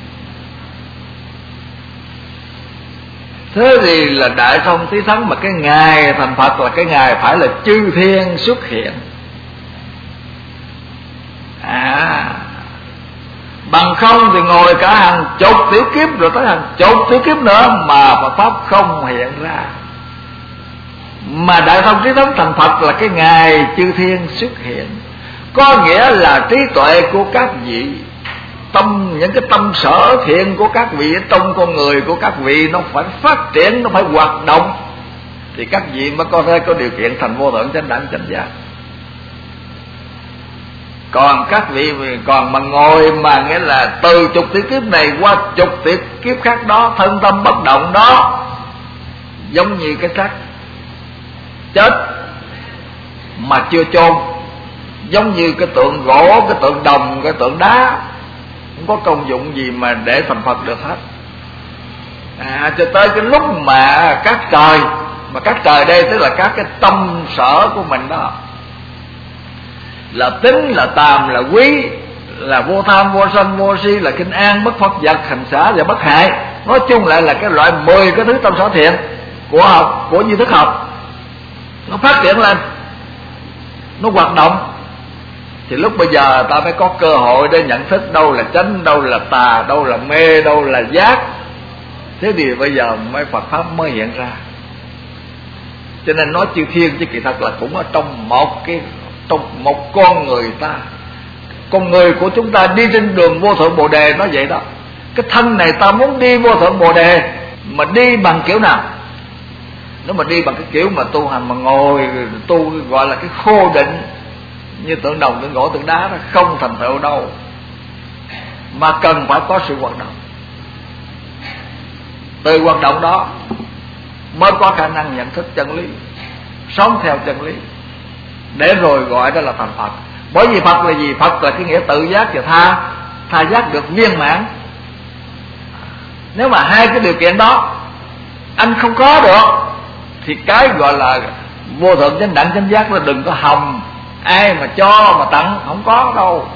Thế thì là Đại Thông Tí Thắng, mà cái ngày thành Phật là cái ngày phải là chư thiên xuất hiện. À, bằng không thì ngồi cả hàng chục tỷ kiếp rồi tới hàng chục tỷ kiếp nữa mà Phật pháp không hiện ra. Mà Đại Thông Trí Thắng thành Phật là cái ngày chư thiên xuất hiện, có nghĩa là trí tuệ của các vị, tâm, những cái tâm sở thiện của các vị ở trong con người của các vị nó phải phát triển, nó phải hoạt động, thì các vị mới có thể có điều kiện thành vô thượng chánh đẳng chánh giác. Còn các vị còn mà ngồi mà nghĩa là từ chục tỷ kiếp này qua chục tỷ kiếp khác đó, thân tâm bất động đó, giống như cái xác chết mà chưa chôn, giống như cái tượng gỗ, cái tượng đồng, cái tượng đá, không có công dụng gì mà để thành Phật được hết. À, cho tới cái lúc mà các trời, mà các trời đây tức là các cái tâm sở của mình đó, là tính, là tàm, là quý, là vô tham, vô sân, vô si, là kinh an, bất phật vật, hành xả và bất hại. Nói chung lại là cái loại mười cái thứ tâm sở thiện của học, của duy thức học, nó phát triển lên, nó hoạt động, thì lúc bây giờ ta mới có cơ hội để nhận thức đâu là chánh, đâu là tà, đâu là mê, đâu là giác. Thế thì bây giờ mới Phật pháp mới hiện ra. Cho nên nói chư thiên chứ kỳ thật là cũng ở trong một cái, trong một con người ta. Con người của chúng ta đi trên đường vô thượng bồ đề, nó vậy đó. Cái thân này ta muốn đi vô thượng bồ đề, mà đi bằng kiểu nào? Nếu mà đi bằng cái kiểu mà tu hành mà ngồi tu gọi là cái khô định, như tượng đồng, tượng gỗ, tượng đá, nó không thành tựu đâu, mà cần phải có sự hoạt động. Từ hoạt động đó mới có khả năng nhận thức chân lý, sống theo chân lý, để rồi gọi đó là thành Phật. Bởi vì Phật là gì? Phật là cái nghĩa tự giác và tha tha giác được viên mãn. Nếu mà hai cái điều kiện đó anh không có được thì cái gọi là vô thượng chánh đẳng chánh giác là đừng có hòng ai mà cho mà tặng, không có đâu.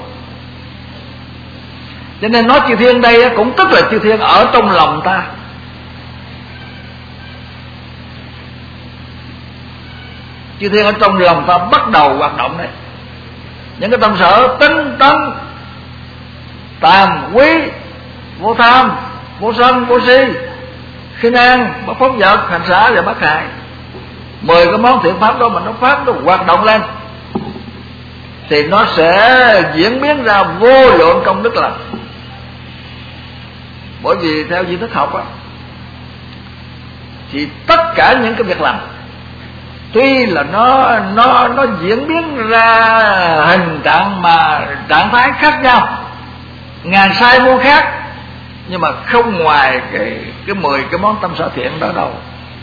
Cho nên nói chư thiên đây cũng tức là chư thiên ở trong lòng ta. Chư thiên ở trong lòng ta bắt đầu hoạt động đấy. Những cái tâm sở tinh tấn, tàm, quý, vô tham, vô sân, vô si, khinh an, bất phóng vật, hành xả và bất hại, mười cái món thiện pháp đó mà nó phát, nó hoạt động lên, thì nó sẽ diễn biến ra vô lượng công đức lành. Bởi vì theo duy thức học á, thì tất cả những cái việc làm tuy là nó nó nó diễn biến ra hình trạng mà trạng thái khác nhau, ngàn sai muôn khác, nhưng mà không ngoài cái cái mười cái món tâm sở thiện đó đâu.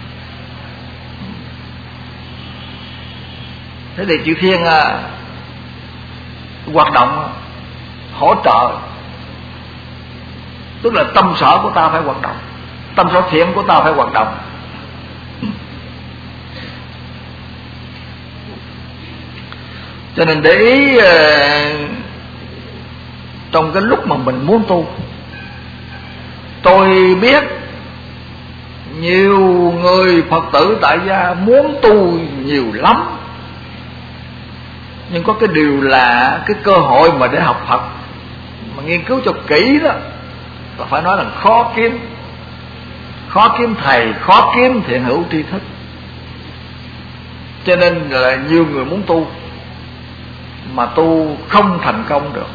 Thế thì chư thiên à, hoạt động hỗ trợ, tức là tâm sở của ta phải hoạt động, tâm sở thiện của ta phải hoạt động. Cho nên để ý uh, trong cái lúc mà mình muốn tu, tôi biết nhiều người Phật tử tại gia muốn tu nhiều lắm, nhưng có cái điều là cái cơ hội mà để học Phật mà nghiên cứu cho kỹ đó là phải nói là khó kiếm, khó kiếm thầy, khó kiếm thiện hữu tri thức. Cho nên là nhiều người muốn tu mà tu không thành công được.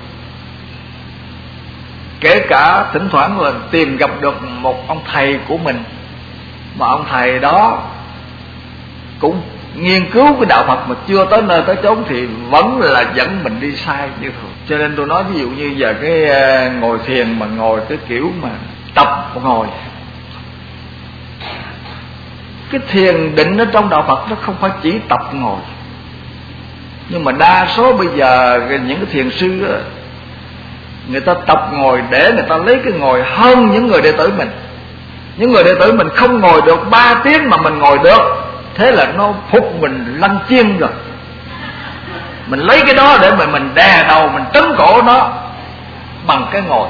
Kể cả thỉnh thoảng là tìm gặp được một ông thầy của mình, mà ông thầy đó cũng nghiên cứu cái đạo Phật mà chưa tới nơi tới chốn thì vẫn là dẫn mình đi sai như thường. Cho nên tôi nói ví dụ như giờ cái ngồi thiền mà ngồi cái kiểu mà tập ngồi, cái thiền định ở trong đạo Phật nó không phải chỉ tập ngồi, nhưng mà đa số bây giờ những cái thiền sư đó, người ta tập ngồi để người ta lấy cái ngồi hơn những người đệ tử mình. Những người đệ tử mình không ngồi được ba tiếng mà mình ngồi được, thế là nó phục mình lăn chiên rồi. Mình lấy cái đó để mà mình đè đầu, mình tấn cổ nó bằng cái ngồi.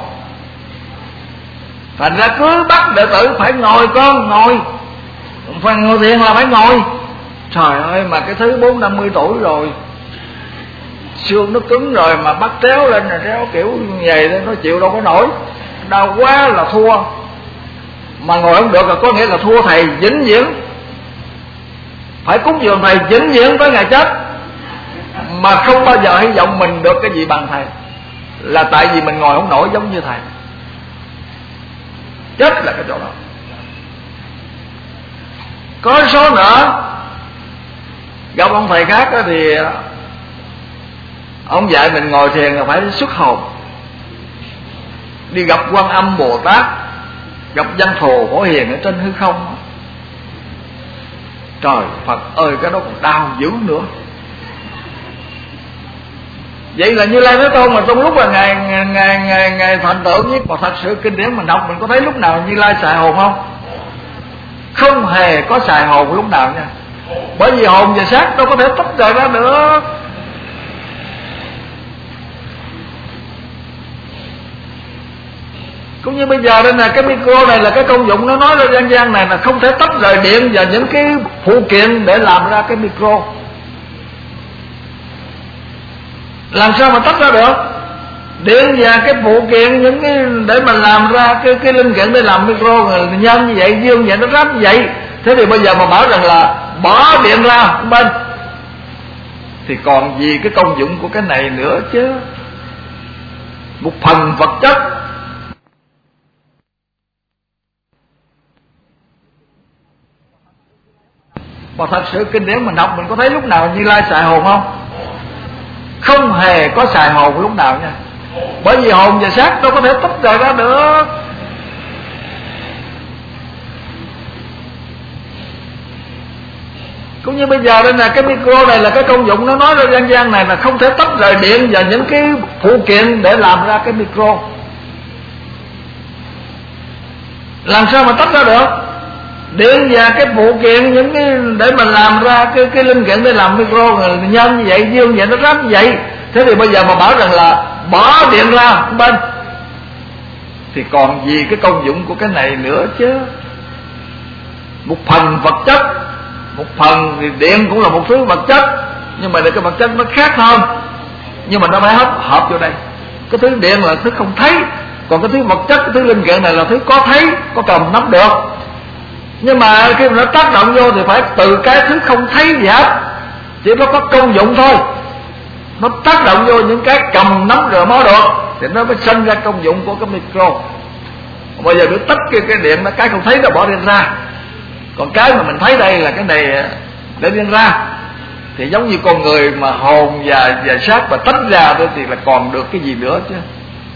Thành ra cứ bắt đệ tử phải ngồi, con ngồi, phải ngồi thiền là phải ngồi. Trời ơi, mà cái thứ bốn năm mươi tuổi rồi, xương nó cứng rồi mà bắt tréo lên là tréo kiểu như vậy đó, nó chịu đâu có nổi, đau quá là thua. Mà ngồi không được là có nghĩa là thua thầy vĩnh viễn, phải cúng dường thầy vĩnh viễn tới ngày chết, mà không bao giờ hy vọng mình được cái gì bằng thầy, là tại vì mình ngồi không nổi giống như thầy. Chết là cái chỗ đó. Có số nữa, gặp ông thầy khác đó thì ông dạy mình ngồi thiền là phải xuất hồn, đi gặp Quan Âm Bồ Tát, gặp Văn Thù Phổ Hiền ở trên hư không. Trời Phật ơi, cái đó còn đau dữ nữa. Vậy là Như Lai Thế Tôn mà trong lúc là ngày ngày ngày ngày, ngày thành tựu với mà thật sự kinh điển mình đọc, mình có thấy lúc nào Như Lai xài hồn không? Không hề có xài hồn lúc nào nha. Bởi vì hồn và xác đâu có thể tách rời ra được. Cũng như bây giờ đây nè, cái micro này là cái công dụng nó nói ra dân gian này là không thể tách rời điện và những cái phụ kiện để làm ra cái micro. Làm sao mà tách ra được? Điện và cái phụ kiện, những cái để mà làm ra cái cái linh kiện để làm micro, nhân như vậy, dương vậy, nó ráp như vậy. Thế thì bây giờ mà bảo rằng là bỏ điện ra bên, thì còn gì cái công dụng của cái này nữa chứ. Một phần vật chất. Mà thật sự kinh điển mình đọc, mình có thấy lúc nào Như Lai xài hồn không? Không hề có xài hồn lúc nào nha. Bởi vì hồn và xác đâu có thể tách rời ra được. Cũng như bây giờ đây nè, cái micro này là cái công dụng nó nói ra dân gian này là không thể tách rời điện và những cái phụ kiện để làm ra cái micro. Làm sao mà tách ra được? Điện và cái phụ kiện, những cái để mà làm ra cái cái linh kiện để làm micro, nhân như vậy, dương vậy, nó ráp như vậy. Thế thì bây giờ mà bảo rằng là bỏ điện ra bên, thì còn gì cái công dụng của cái này nữa chứ. Một phần vật chất, một phần thì điện cũng là một thứ vật chất, nhưng mà cái vật chất nó khác hơn, nhưng mà nó phải hợp hợp vô đây. Cái thứ điện là thứ không thấy, còn cái thứ vật chất, cái thứ linh kiện này là thứ có thấy, có cầm nắm được. Nhưng mà khi mà nó tác động vô thì phải từ cái thứ không thấy gì hết, chỉ nó có công dụng thôi. Nó tác động vô những cái cầm nắm rờ mó được thì nó mới sinh ra công dụng của cái micro. Bây giờ nó tách cái, cái điện, cái không thấy nó bỏ điện ra, còn cái mà mình thấy đây là cái này để điện ra. Thì giống như con người mà hồn và, và xác mà tách ra thôi thì là còn được cái gì nữa chứ.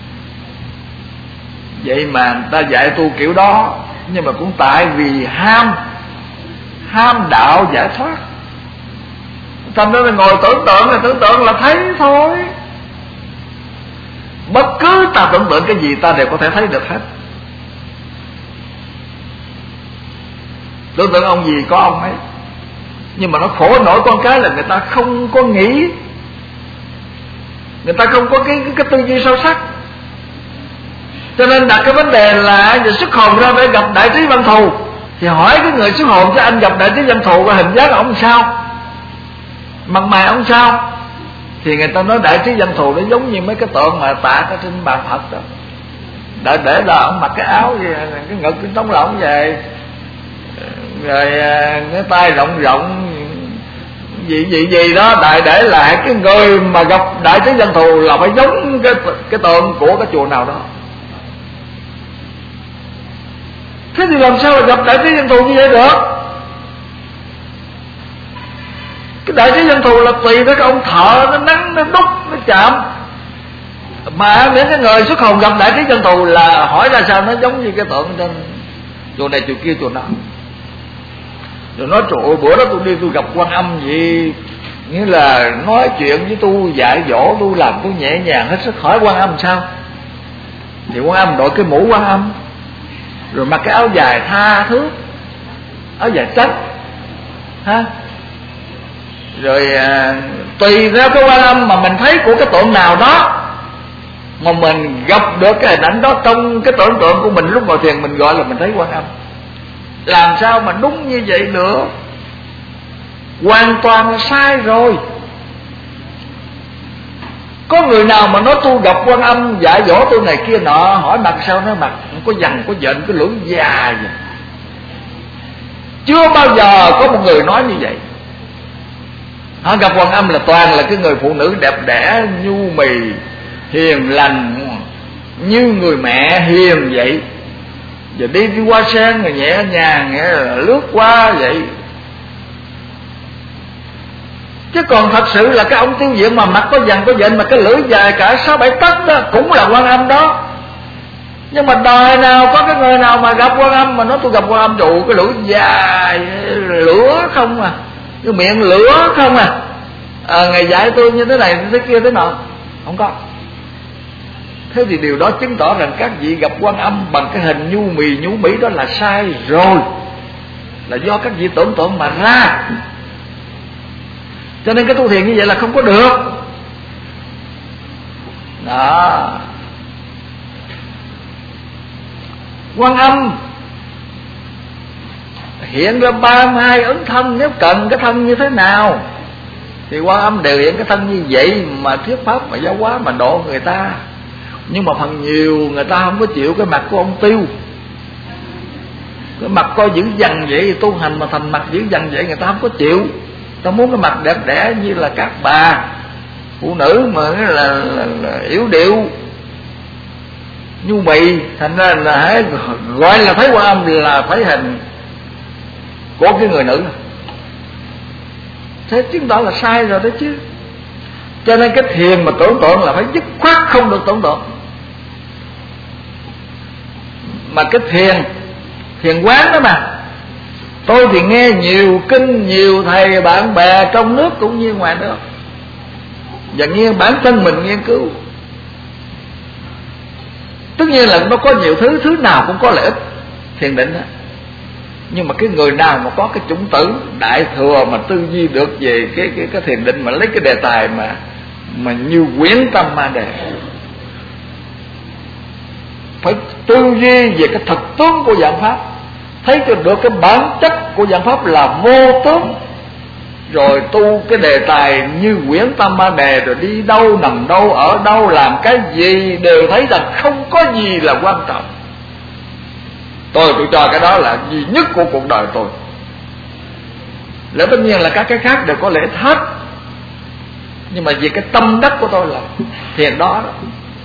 Vậy mà người ta dạy tu kiểu đó, nhưng mà cũng tại vì ham ham đạo giải thoát, thành ra là ngồi tưởng tượng, là tưởng tượng là thấy thôi. Bất cứ ta tưởng tượng cái gì ta đều có thể thấy được hết. Tưởng tượng ông gì có ông ấy, nhưng mà nó khổ nổi con cái là người ta không có nghĩ, người ta không có cái, cái, cái tư duy sâu sắc. Cho nên đặt cái vấn đề là xuất hồn ra để gặp Đại Trí Văn Thù, thì hỏi cái người xuất hồn cho anh gặp Đại Trí Văn Thù và hình dáng ông sao, mặt mày ông sao, thì người ta nói Đại Trí Văn Thù nó giống như mấy cái tượng mà tạc ở trên bàn Phật đó. Để, để là ông mặc cái áo gì, cái ngực cái trống lỏng về, rồi cái tay rộng rộng gì gì gì đó, đại để lại cái người mà gặp Đại Trí Văn Thù là phải giống cái cái tượng của cái chùa nào đó. Thế thì làm sao mà gặp Đại Trí Văn Thù như vậy được? Cái Đại Trí Văn Thù là tùy với cái ông thợ, nó nắng, nó đúc, nó chạm. Mà những cái người xuất hồn gặp Đại Trí Văn Thù là hỏi ra sao nó giống như cái tượng trên chùa này chùa kia chùa nào. Rồi nói trời ơi, bữa đó tôi đi tôi gặp Quan Âm gì, nghĩa là nói chuyện với tôi, dạy dỗ tôi, làm tôi nhẹ nhàng hết sức. Hỏi Quan Âm sao, thì Quan Âm đội cái mũ Quan Âm, rồi mặc cái áo dài tha thước, áo dài trắng ha. Rồi à, tùy theo cái Quan Âm mà mình thấy của cái tượng nào đó mà mình gặp được cái hình ảnh đó trong cái tưởng tượng của mình lúc ngồi thiền, mình gọi là mình thấy Quan Âm. Làm sao mà đúng như vậy nữa? Hoàn toàn là sai rồi. Có người nào mà nói tôi gặp Quan Âm dạy dỗ tôi này kia nọ, hỏi mặt sao nó mặt có dằn có dện cái lưỡi dài vậy. Chưa bao giờ có một người nói như vậy. Họ gặp Quan Âm là toàn là cái người phụ nữ đẹp đẽ, nhu mì, hiền lành, như người mẹ hiền vậy. Giờ đi đi qua sen rồi nhẹ nhàng, nghĩa là lướt qua vậy. Chứ còn thật sự là cái ông tiêu diện mà mặt có dằn có dện mà cái lưỡi dài cả sáu bảy tấc đó cũng là Quan Âm đó. Nhưng mà đời nào có cái người nào mà gặp Quan Âm mà nói tôi gặp Quan Âm trụ cái lưỡi dài lửa không à, cái miệng lửa không à, à ngày dạy tôi như thế này thế kia thế nọ, không có. Thế thì điều đó chứng tỏ rằng các vị gặp Quan Âm bằng cái hình nhu mì nhũ mỹ đó là sai rồi, là do các vị tưởng tượng mà ra. Cho nên cái tu thiền như vậy là không có được đó. Quan Âm hiện ra ba mươi hai ứng thân, nếu cần cái thân như thế nào thì Quan Âm đều hiện cái thân như vậy mà thuyết pháp mà giáo hóa mà độ người ta. Nhưng mà phần nhiều người ta không có chịu cái mặt của ông Tiêu, cái mặt coi dữ dằn vậy, tu hành mà thành mặt dữ dằn vậy người ta không có chịu. Ta muốn cái mặt đẹp đẽ như là các bà phụ nữ mà là, là, là yếu điệu nhu mì, thành ra là gọi là thấy Quan Âm là thấy hình của cái người nữ. Thế chứng tỏ là sai rồi đấy chứ. Cho nên cái thiền mà tưởng tượng là phải dứt khoát không được tưởng tượng. Mà cái thiền thiền quán đó mà, tôi thì nghe nhiều kinh, nhiều thầy bạn bè trong nước cũng như ngoài nước, và nghe bản thân mình nghiên cứu. Tất nhiên là nó có nhiều thứ, thứ nào cũng có lợi ích thiền định đó. Nhưng mà cái người nào mà có cái chủng tử đại thừa mà tư duy được về cái cái cái thiền định, mà lấy cái đề tài mà mà như quyển Tâm Ma Đề, phải tư duy về cái thực tướng của dạng pháp, thấy được cái bản chất của dạng pháp là vô tướng, rồi tu cái đề tài như quyển Tâm Ma Đề, rồi đi đâu nằm đâu ở đâu làm cái gì đều thấy rằng không có gì là quan trọng. Tôi tôi cho cái đó là duy nhất của cuộc đời tôi. Lẽ tất nhiên là các cái khác đều có lợi ích hết, nhưng mà vì cái tâm đắc của tôi là thiền đó, đó.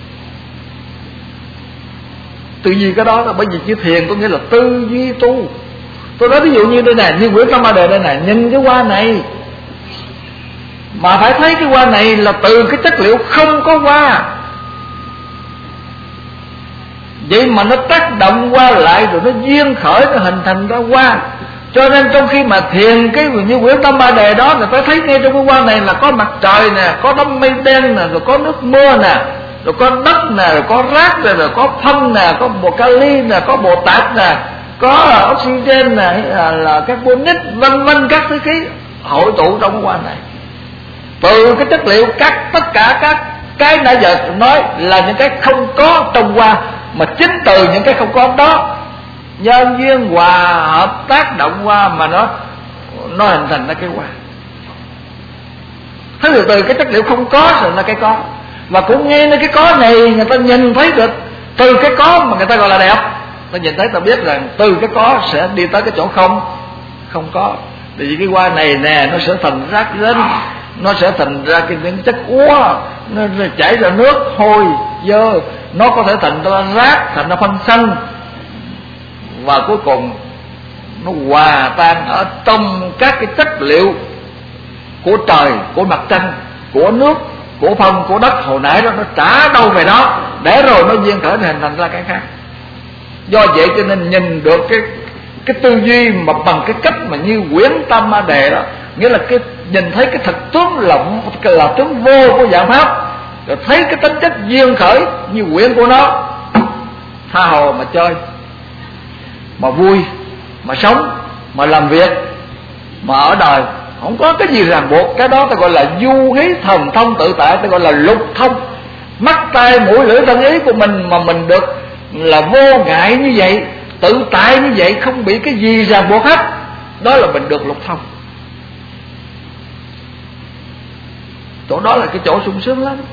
Tư duy cái đó là bởi vì chữ thiền có nghĩa là tư duy tu. Tôi nói ví dụ như đây này, như quyển Tâm Ma Đề đây này, nhìn cái hoa này mà phải thấy cái hoa này là từ cái chất liệu không có hoa, vậy mà nó tác động qua lại rồi nó duyên khởi, nó hình thành ra hoa. Cho nên trong khi mà thiền cái như quyển Tâm Ma Đề đó, người ta thấy ngay trong cái hoa này là có mặt trời nè, có đám mây đen nè, rồi có nước mưa nè, rồi có đất nè, rồi có rác nè, rồi có phân nè, có bột kali nè, có bột tạp nè, có oxygen nè, là, là carbonic, vân vân các thứ khí hội tụ trong cái hoa này. Từ cái chất liệu các tất cả các cái nãy giờ nói là những cái không có trong hoa, mà chính từ những cái không có đó nhân duyên hòa hợp tác động qua mà nó nó hình thành ra cái hoa. Thế từ từ cái chất liệu không có rồi ra cái có, và cũng nghe nơi cái có này người ta nhìn thấy được từ cái có mà người ta gọi là đẹp. Ta nhìn thấy ta biết rằng từ cái có sẽ đi tới cái chỗ không không có. Vì cái hoa này nè nó sẽ thành rác rến, nó sẽ thành ra cái những chất úa, nó chảy ra nước hôi dơ, nó có thể thành ra rác, thành ra phân xanh, và cuối cùng nó hòa tan ở trong các cái chất liệu của trời, của mặt trăng, của nước, của phân, của đất hồi nãy đó, nó trả đâu về đó, để rồi nó duyên khởi hình thành ra cái khác. Do vậy cho nên nhìn được cái cái tư duy mà bằng cái cách mà như quyển Tâm Ma Đề đó, nghĩa là cái nhìn thấy cái thực tướng là là tướng vô của dạng pháp, rồi thấy cái tính chất duyên khởi như quyển của nó, tha hồ mà chơi. mà vui, mà sống, mà làm việc, mà ở đời, không có cái gì ràng buộc. Cái đó ta gọi là du hí thần thông tự tại, ta gọi là lục thông. Mắt tai mũi lưỡi thân ý của mình mà mình được là vô ngại như vậy, tự tại như vậy, không bị cái gì ràng buộc hết, đó là mình được lục thông. Chỗ đó là cái chỗ sung sướng lắm.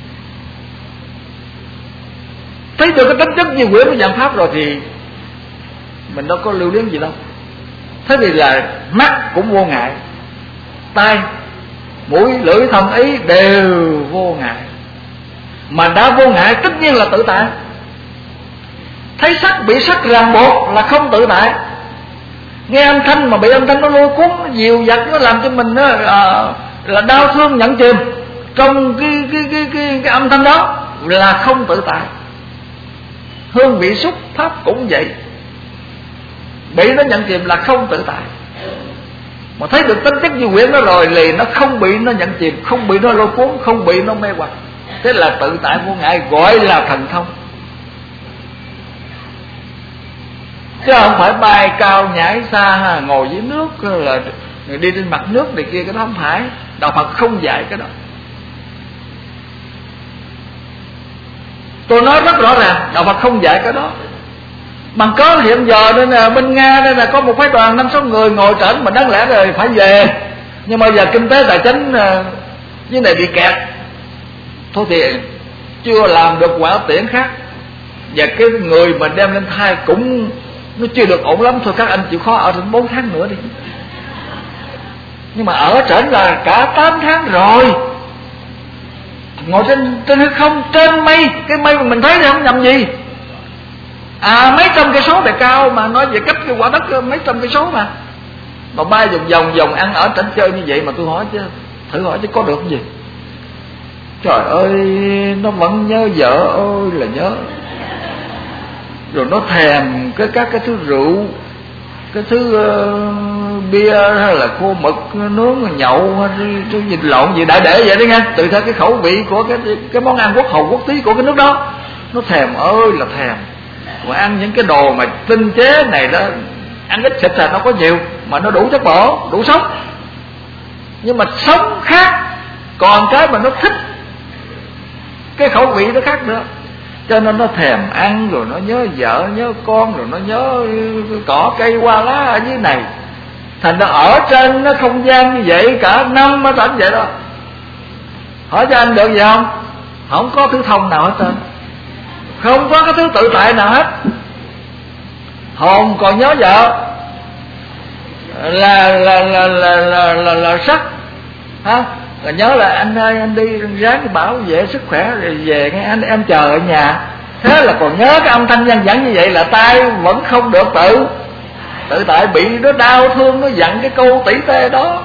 Thấy được cái tính chất như quyển của dạng pháp rồi thì mình đâu có lưu luyến gì đâu. Thế thì là mắt cũng vô ngại, tai mũi lưỡi thân ý đều vô ngại. Mà đã vô ngại tất nhiên là tự tại. Thấy sắc bị sắc ràng buộc là không tự tại. Nghe âm thanh mà bị âm thanh nó lôi cuốn, nó dìu dặt, nó làm cho mình nó, à, là đau thương nhẫn chìm trong cái, cái, cái, cái, cái âm thanh đó là không tự tại. Hương vị xúc pháp cũng vậy, bị nó nhận chìm là không tự tại. Mà thấy được tính chất như quyển đó rồi liền nó không bị nó nhận chìm, không bị nó lôi cuốn, không bị nó mê hoặc. Thế là tự tại vô ngại, gọi là thần thông. Chứ không phải bay cao nhảy xa, ngồi dưới nước, là đi trên mặt nước này kia, cái đó không phải. Đạo Phật không dạy cái đó. Tôi nói rất rõ ràng, Đạo Phật không dạy cái đó. Bằng có hiện giờ đây là bên Nga đây là có một phái đoàn năm sáu người ngồi trển, mà đáng lẽ rồi phải về, nhưng mà giờ kinh tế tài chính với này bị kẹt, thôi thì chưa làm được quả tiễn khác. Và cái người mà đem lên thai cũng nó chưa được ổn lắm, thôi các anh chịu khó ở đến bốn tháng nữa đi. Nhưng mà ở trển là cả tám tháng rồi, ngồi trên trên hư không, trên mây, cái mây mà mình thấy thì không nhầm gì. À mấy trăm cây số bề cao, mà nói về cách cái quả đất mấy trăm cây số mà mà bay vòng vòng vòng ăn ở trển chơi như vậy. Mà tôi hỏi chứ, thử hỏi chứ có được cái gì? Trời ơi, nó vẫn nhớ vợ ơi là nhớ, rồi nó thèm cái các cái thứ rượu, cái thứ uh, bia hay là khô mực nướng nhậu hay thứ vịt lộn gì đại để vậy đấy nghe. Tùy theo cái khẩu vị của cái cái món ăn quốc hầu quốc túy của cái nước đó, nó thèm ơi là thèm. Mà ăn những cái đồ mà tinh chế này đó, ăn ít thịt là nó có nhiều mà nó đủ chất bổ, đủ sống. Nhưng mà sống khác, còn cái mà nó thích cái khẩu vị nó khác nữa. Cho nên nó thèm ăn, rồi nó nhớ vợ, nhớ con, rồi nó nhớ cỏ cây hoa lá ở dưới này. Thành ra ở trên nó không gian như vậy cả năm mới tỉnh vậy đó. Hỏi cho anh được gì không? Không có thứ thông nào hết trơn, không có cái thứ tự tại nào hết. Hồn còn nhớ vợ là là là là là là, là sắc ha, là nhớ là anh ơi anh đi ráng bảo vệ sức khỏe rồi về nghe anh em chờ ở nhà. Thế là còn nhớ cái âm thanh văng vẳng như vậy, là tai vẫn không được tự tự tại, bị nó đau thương, nó dặn cái câu tỉ tê đó.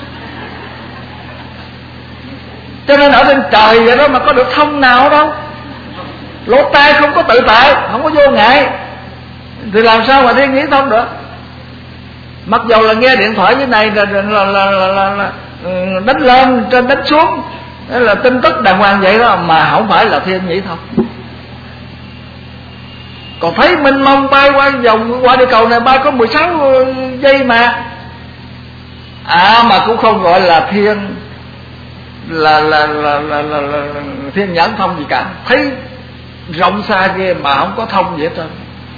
Cho nên ở trên trời vậy đó mà có được thông nào đâu. Lỗ tai không có tự tại, không có vô ngại, thì làm sao mà thiên nhĩ thông được? Mặc dầu là nghe điện thoại dưới này là, là, là, là, là, là đánh lên trên đánh xuống, đó là tin tức đàng hoàng vậy đó, mà không phải là thiên nhĩ thông. Còn thấy mênh mông bay qua vòng qua địa cầu này bay có mười sáu giây mà, à mà cũng không gọi là thiên là là là là, là, là, là thiên nhãn thông gì cả. Thấy rộng xa kia mà không có thông gì hết trơn.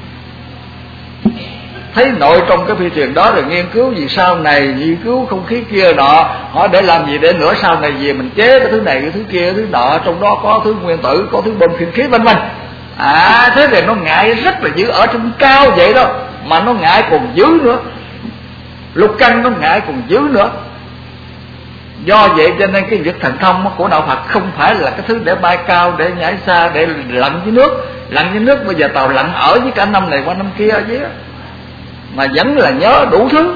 Thấy nội trong cái phi thuyền đó rồi nghiên cứu gì sau này, nghiên cứu không khí kia nọ, họ để làm gì để nữa sau này về mình chế cái thứ này cái thứ kia cái thứ nọ, trong đó có thứ nguyên tử, có thứ bơm khí vân vân. À thế thì nó ngại rất là dữ, ở trên cao vậy đó mà nó ngại còn dữ nữa, lục căn nó ngại còn dữ nữa. Do vậy cho nên cái việc thần thông của đạo Phật không phải là cái thứ để bay cao, để nhảy xa, để lặn dưới nước. Lặn dưới nước bây giờ tàu lặn ở với cả năm này qua năm kia ở dưới đó, mà vẫn là nhớ đủ thứ,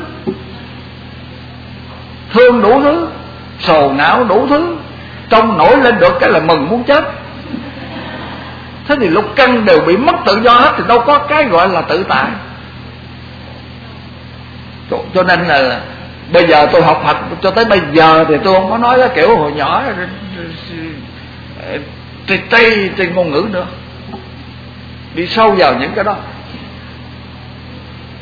thương đủ thứ, sầu não đủ thứ, trong nổi lên được cái là mừng muốn chết. Thế thì lục căn đều bị mất tự do hết, thì đâu có cái gọi là tự tại. Cho, cho nên là, là bây giờ tôi học Phật cho tới bây giờ thì tôi không có nói cái kiểu hồi nhỏ tây tây trên ngôn ngữ nữa, đi sâu vào những cái đó.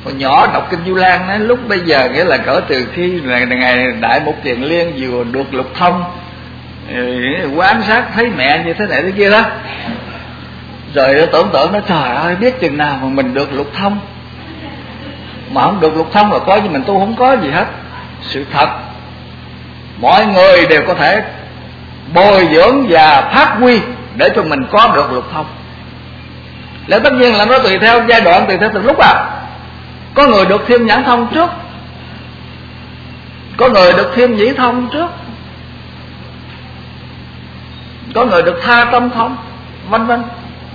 Hồi nhỏ đọc kinh Du Lan á, lúc bây giờ nghĩa là cỡ từ khi là ngày Đại Mục Kiền Liên vừa được lục thông, quan sát thấy mẹ như thế này thế kia đó, rồi nó tưởng tượng nó trời ơi biết chừng nào mà mình được lục thông, mà không được lục thông là coi như mình tu không có gì hết. Sự thật mọi người đều có thể bồi dưỡng và phát huy để cho mình có được lục thông. Lẽ tất nhiên là nó tùy theo giai đoạn, tùy theo từng lúc à. Có người được thêm nhãn thông trước, có người được thêm nhĩ thông trước, có người được tha tâm thông, vân vân.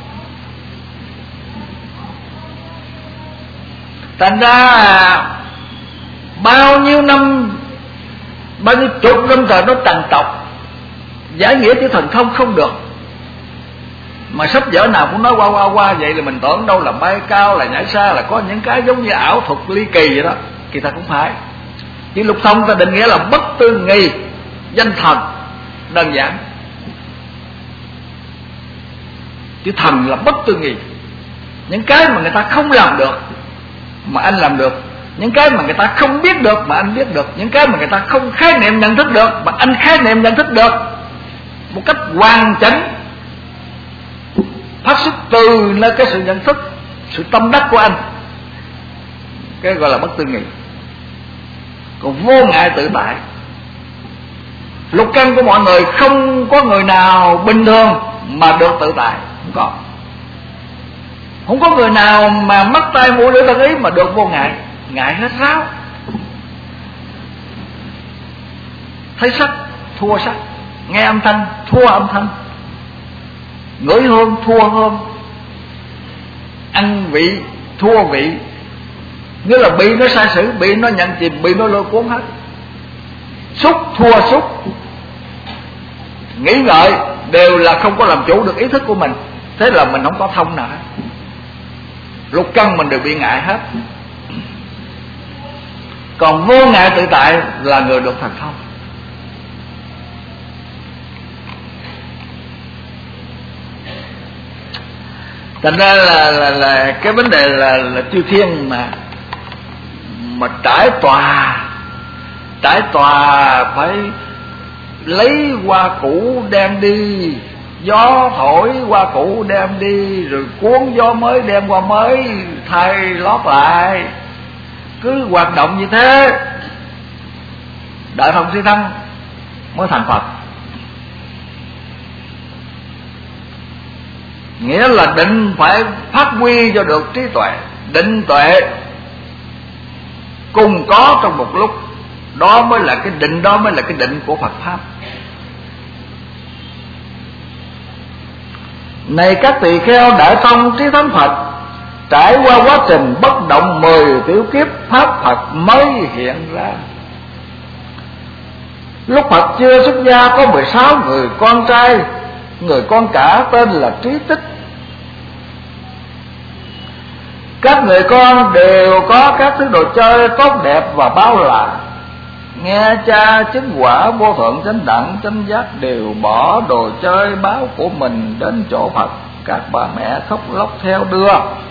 Thành ra bao nhiêu năm, bao nhiêu chục năm trời nó trằn trọc giải nghĩa chữ thần thông không được, mà sách vở nào cũng nói qua qua qua vậy, là mình tưởng đâu là bay cao, là nhảy xa, là có những cái giống như ảo thuật ly kỳ vậy đó. Kỳ thật cũng phải. Chữ lục thông ta định nghĩa là bất tư nghị danh thần, đơn giản. Chữ thần là bất tư nghị, những cái mà người ta không làm được mà anh làm được, những cái mà người ta không biết được mà anh biết được, những cái mà người ta không khái niệm nhận thức được mà anh khái niệm nhận thức được một cách hoàn chỉnh, phát xuất từ nơi cái sự nhận thức, sự tâm đắc của anh. Cái gọi là bất tư nghị. Còn vô ngại tự tại, lục căn của mọi người không có người nào bình thường mà được tự tại, không có. Không có người nào mà mắt tai mũi lưỡi thân ý mà được vô ngại. Ngại hết ráo. Thấy sắc thua sắc, nghe âm thanh thua âm thanh, ngửi hương thua hương, ăn vị thua vị. Nghĩa là bị nó sai sử, bị nó nhận chìm, bị nó lôi cuốn hết. Xúc thua xúc, nghĩ ngợi đều là không có làm chủ được ý thức của mình. Thế là mình không có thông nào hết. Lục căn mình đều bị ngại hết. Còn vô ngại tự tại là người được thần thông. Thành ra là, là, là cái vấn đề là, là chư thiên mà mà trải tòa trải tòa phải lấy hoa cũ đem đi, gió thổi hoa cũ đem đi, rồi cuốn gió mới đem hoa mới thay lót lại, cứ hoạt động như thế. Đại thông siêu thăng mới thành Phật. Nghĩa là định phải phát huy cho được trí tuệ, định tuệ cùng có trong một lúc. Đó mới là cái định, đó mới là cái định của Phật Pháp. Này các tỳ kheo đại thông trí thánh Phật, trải qua quá trình bất động mười tiểu kiếp, Pháp Phật mới hiện ra. Lúc Phật chưa xuất gia có mười sáu người con trai, người con cả tên là Trí Tích. Các người con đều có các thứ đồ chơi tốt đẹp và bao la. Nghe cha chứng quả vô thượng chánh đẳng chánh giác đều bỏ đồ chơi báo của mình đến chỗ Phật. Các bà mẹ khóc lóc theo đưa.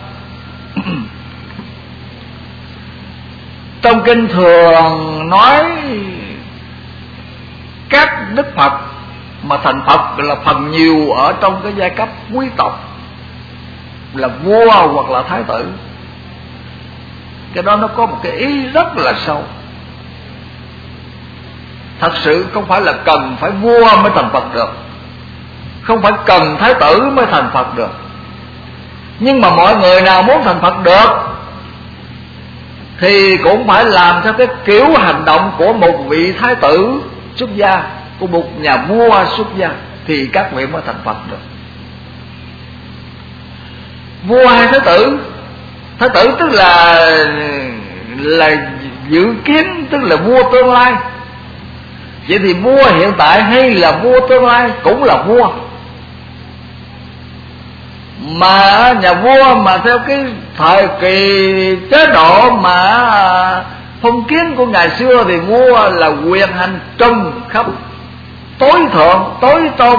Trong kinh thường nói các đức Phật mà thành Phật là phần nhiều ở trong cái giai cấp quý tộc, là vua hoặc là thái tử. Cái đó nó có một cái ý rất là sâu. Thật sự không phải là cần phải vua mới thành Phật được, không phải cần thái tử mới thành Phật được. Nhưng mà mọi người nào muốn thành Phật được thì cũng phải làm theo cái kiểu hành động của một vị thái tử xuất gia, của một nhà vua xuất gia, thì các vị mới thành Phật được. Vua hay thái tử? Thái tử tức là là dự kiến, tức là vua tương lai. Vậy thì vua hiện tại hay là vua tương lai cũng là vua. Mà nhà vua mà theo cái thời kỳ chế độ mà phong kiến của ngày xưa thì vua là quyền hành trùm khắp, tối thượng, tối tôn.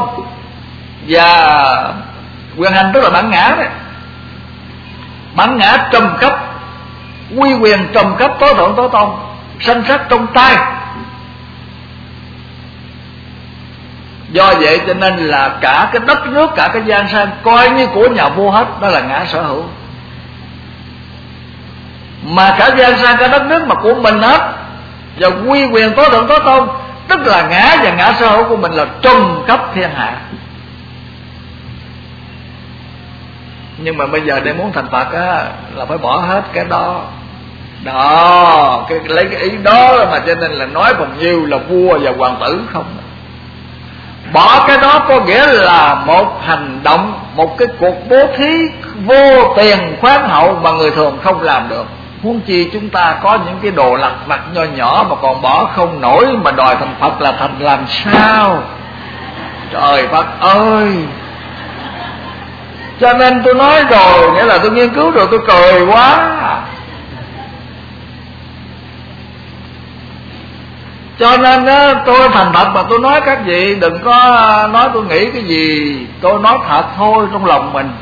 Và quyền hành tức là bản ngã đấy, bản ngã trùm khắp, Quy quyền trùm cấp tối thượng tối tôn, sanh sát trong tay. Do vậy cho nên là cả cái đất nước, cả cái giang sơn coi như của nhà vua hết, đó là ngã sở hữu. Mà cả giang sơn, cả đất nước mà của mình hết, và quy quyền tối thượng tối tôn, tức là ngã và ngã sở hữu của mình là trùm khắp thiên hạ. Nhưng mà bây giờ để muốn thành Phật á, là phải bỏ hết cái đó. Đó, cái, lấy cái ý đó mà cho nên là nói phần nhiều là vua và hoàng tử không. Bỏ cái đó có nghĩa là một hành động, một cái cuộc bố thí vô tiền khoáng hậu mà người thường không làm được. Huống chi chúng ta có những cái đồ lặt vặt nho nhỏ mà còn bỏ không nổi, mà đòi thành Phật là thành làm sao? Trời Phật ơi! Cho nên tôi nói rồi, nghĩa là tôi nghiên cứu rồi tôi cười quá. Cho nên á, tôi thành thật mà tôi nói các vị đừng có nói tôi nghĩ cái gì, tôi nói thật thôi trong lòng mình.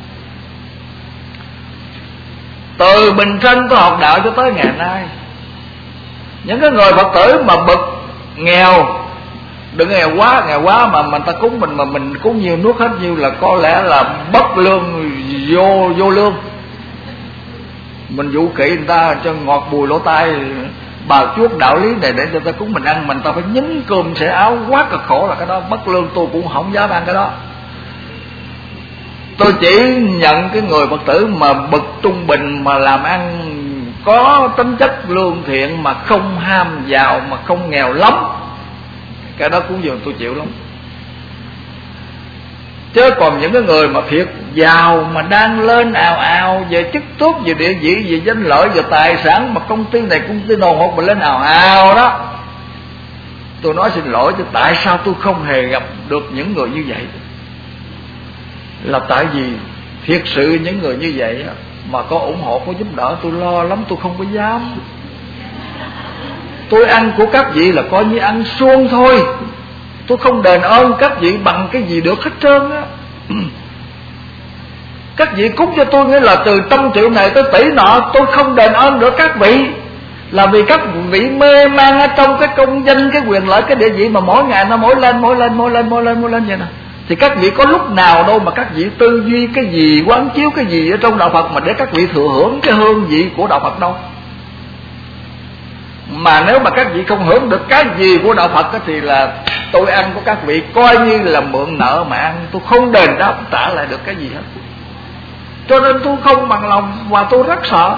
Từ bình sinh tôi học đạo cho tới ngày nay, những cái người Phật tử mà bực nghèo, đừng nghèo quá, nghèo quá mà mình ta cúng mình mà mình cúng nhiều nuốt hết nhiêu là có lẽ là bất lương, vô vô lương. Mình dụ kỹ người ta cho ngọt bùi lỗ tai, bà chuốt đạo lý này để cho ta cúng mình ăn, mình ta phải nhín cơm xẻ áo, quá cực khổ là cái đó bất lương, tôi cũng không dám ăn cái đó. Tôi chỉ nhận cái người Phật tử mà bậc trung bình mà làm ăn có tính chất lương thiện, mà không ham giàu, mà không nghèo lắm, cái đó cũng dường tôi chịu lắm. Chứ còn những cái người mà thiệt giàu mà đang lên ào ào về chức tốt, về địa vị, về danh lợi, về tài sản, mà công ty này công ty nọ hột mà lên ào ào đó, tôi nói xin lỗi chứ tại sao tôi không hề gặp được những người như vậy? Là tại vì thiệt sự những người như vậy mà có ủng hộ, có giúp đỡ, tôi lo lắm, tôi không có dám. Tôi ăn của các vị là coi như ăn suông thôi, tôi không đền ơn các vị bằng cái gì được hết trơn á. Các vị cúng cho tôi nghĩa là từ trăm triệu này tới tỷ nọ, tôi không đền ơn được các vị, là vì các vị mê man ở trong cái công danh, cái quyền lợi, cái địa vị mà mỗi ngày nó mỗi lên mỗi lên mỗi lên mỗi lên mỗi lên vậy nè. Thì các vị có lúc nào đâu mà các vị tư duy cái gì, quán chiếu cái gì ở trong đạo Phật mà để các vị thừa hưởng cái hương vị của đạo Phật đâu. Mà nếu mà các vị không hưởng được cái gì của đạo Phật thì là tôi ăn của các vị coi như là mượn nợ mà ăn, tôi không đền đáp trả lại được cái gì hết. Cho nên tôi không bằng lòng và tôi rất sợ.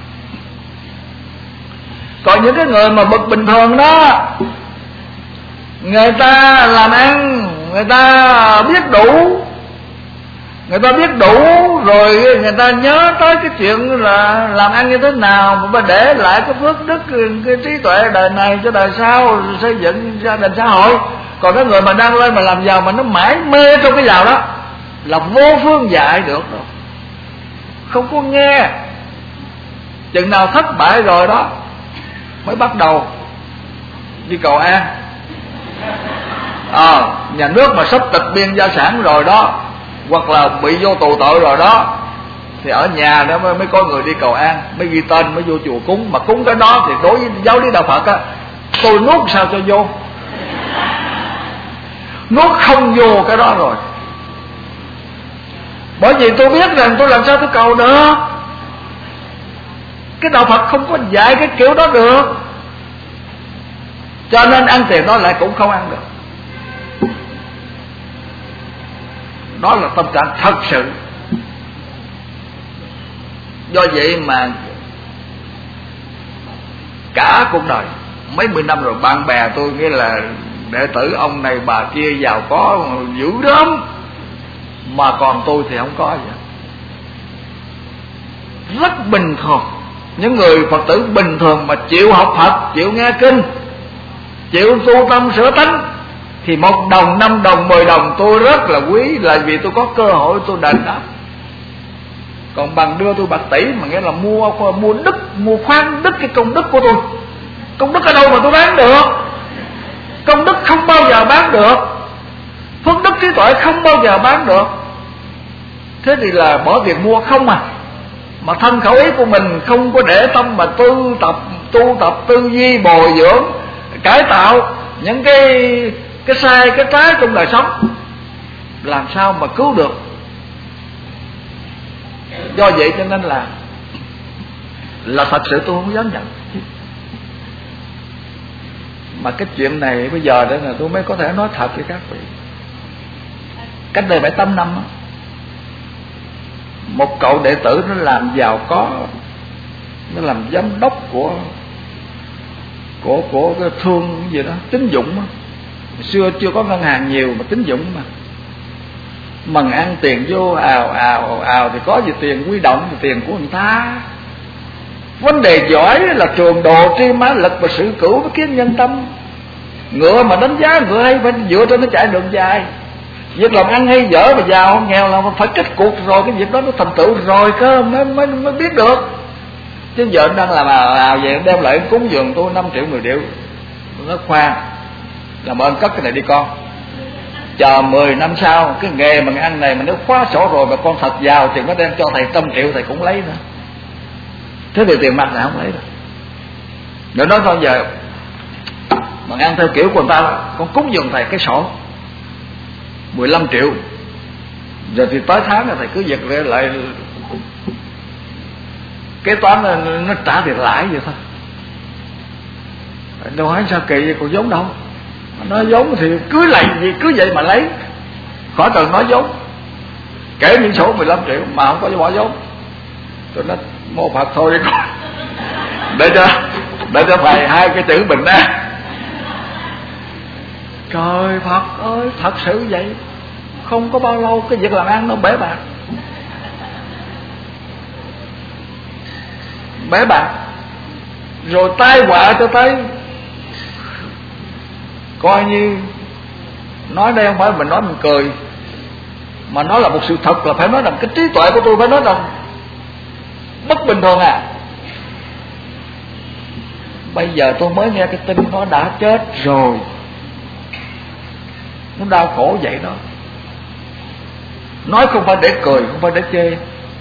Còn những cái người mà bậc bình thường đó, người ta làm ăn, người ta biết đủ, người ta biết đủ rồi người ta nhớ tới cái chuyện là làm ăn như thế nào mà để lại cái phước đức, cái trí tuệ đời này cho đời sau, xây dựng gia đình xã hội. Còn cái người mà đang lên mà làm giàu mà nó mãi mê trong cái giàu đó là vô phương dạy được đâu, không có nghe. Chừng nào thất bại rồi đó mới bắt đầu đi cầu an. À, nhà nước mà sắp tịch biên gia sản rồi đó, hoặc là bị vô tù tội rồi đó, thì ở nhà đó mới, mới có người đi cầu an, mới ghi tên, mới vô chùa cúng. Mà cúng cái đó thì đối với giáo lý đạo Phật á, tôi nuốt sao cho vô, nuốt không vô cái đó rồi. Bởi vì tôi biết rằng tôi làm sao tôi cầu được. Cái đạo Phật không có dạy cái kiểu đó được, cho nên ăn tiền đó lại cũng không ăn được. Đó là tâm trạng thật sự. Do vậy mà cả cuộc đời mấy mươi năm rồi, bạn bè tôi nghĩa là đệ tử ông này bà kia giàu có dữ lắm, mà còn tôi thì không có vậy. Rất bình thường. Những người Phật tử bình thường mà chịu học Phật, chịu nghe kinh, chịu tu tâm sửa tánh, thì một đồng, năm đồng, mười đồng tôi rất là quý, là vì tôi có cơ hội tôi đền đáp. Còn bằng đưa tôi bạc tỷ mà nghĩa là mua mua đức, mua khoan đức cái công đức của tôi. Công đức ở đâu mà tôi bán được? Công đức không bao giờ bán được, phước đức trí tuệ không bao giờ bán được. Thế thì là bỏ việc mua không à. mà thân khẩu ý của mình không có để tâm mà tu tập tu tập tư duy bồi dưỡng cải tạo những cái cái sai cái trái trong đời sống, làm sao mà cứu được. Do vậy cho nên là là thật sự tôi không dám nhận. Mà cái chuyện này bây giờ đây là tôi mới có thể nói thật với các vị. Cách đây bảy tám năm đó, một cậu đệ tử nó làm giàu có, nó làm giám đốc của của của cái thương gì đó tín dụng đó. Xưa chưa có ngân hàng nhiều mà tín dụng mà mần ăn tiền vô ào ào ào thì có gì tiền quy động thì tiền của người ta. Vấn đề giỏi là trường độ tri má lực và sự cửu với kiến nhân tâm. Ngựa mà đánh giá ngựa hay phải dựa trên nó chạy đường dài. Việc làm ăn hay dở mà giàu nghèo là phải kết cuộc rồi cái việc đó nó thành tựu rồi cơ mới mới mới biết được. Chứ giờ đang làm ào ào vậy đem lại cúng dường tôi năm triệu mười triệu, nó khoan làm ơn cất cái này đi con, chờ mười năm sau cái nghề mà ăn này mà nếu khóa sổ rồi mà con thật giàu thì nó đem cho thầy trăm triệu thầy cũng lấy nữa. Thế thì tiền mặt là không lấy được. Để nói thôi giờ mà ăn theo kiểu của người ta, con cúng dường thầy cái sổ mười lăm triệu, giờ thì tới tháng là thầy cứ giật lại kế toán nó, nó trả tiền lãi vậy thôi. Đâu hỏi sao kỳ vậy, còn giống đâu. Nó giống thì cứ lại gì cứ vậy mà lấy, khỏi cần nói giống. Kể những số mười lăm triệu mà không có bỏ giống. Tôi nói mô Phật thôi đi con, để cho để cho thầy hai cái chữ bình an. Trời Phật ơi, thật sự vậy. Không có bao lâu cái việc làm ăn nó bể bạc, bể bạc rồi tai họa cho tới, coi như nói đây không phải mình nói mình cười, mà nó là một sự thật, là phải nói rằng cái trí tuệ của tôi phải nói rằng bất bình thường à. Bây giờ tôi mới nghe cái tin nó đã chết rồi, nó đau khổ vậy đó. Nói không phải để cười, không phải để chê,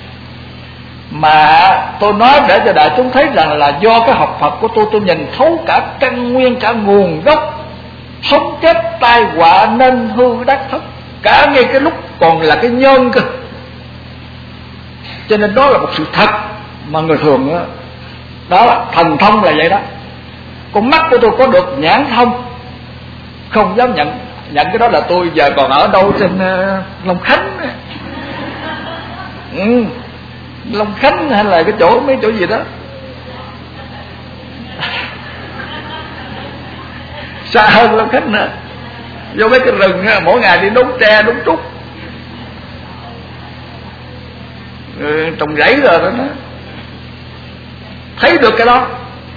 mà tôi nói để cho đại chúng thấy rằng là do cái học Phật của tôi, tôi nhìn thấu cả căn nguyên, cả nguồn gốc sống chết tai họa nên hư đắc thất, cả ngay cái lúc còn là cái nhân cơ. Cho nên đó là một sự thật mà người thường đó, đó là thần thông là vậy đó. Con mắt của tôi có được nhãn thông, không dám nhận nhận cái đó là tôi giờ còn ở đâu trên uh, Long Khánh, ừ, Long Khánh hay là cái chỗ mấy chỗ gì đó xa hơn Long Khánh nữa, vô mấy cái rừng mỗi ngày đi đốn tre đốn trúc, ừ, trồng rẫy rồi đó, thấy được cái đó.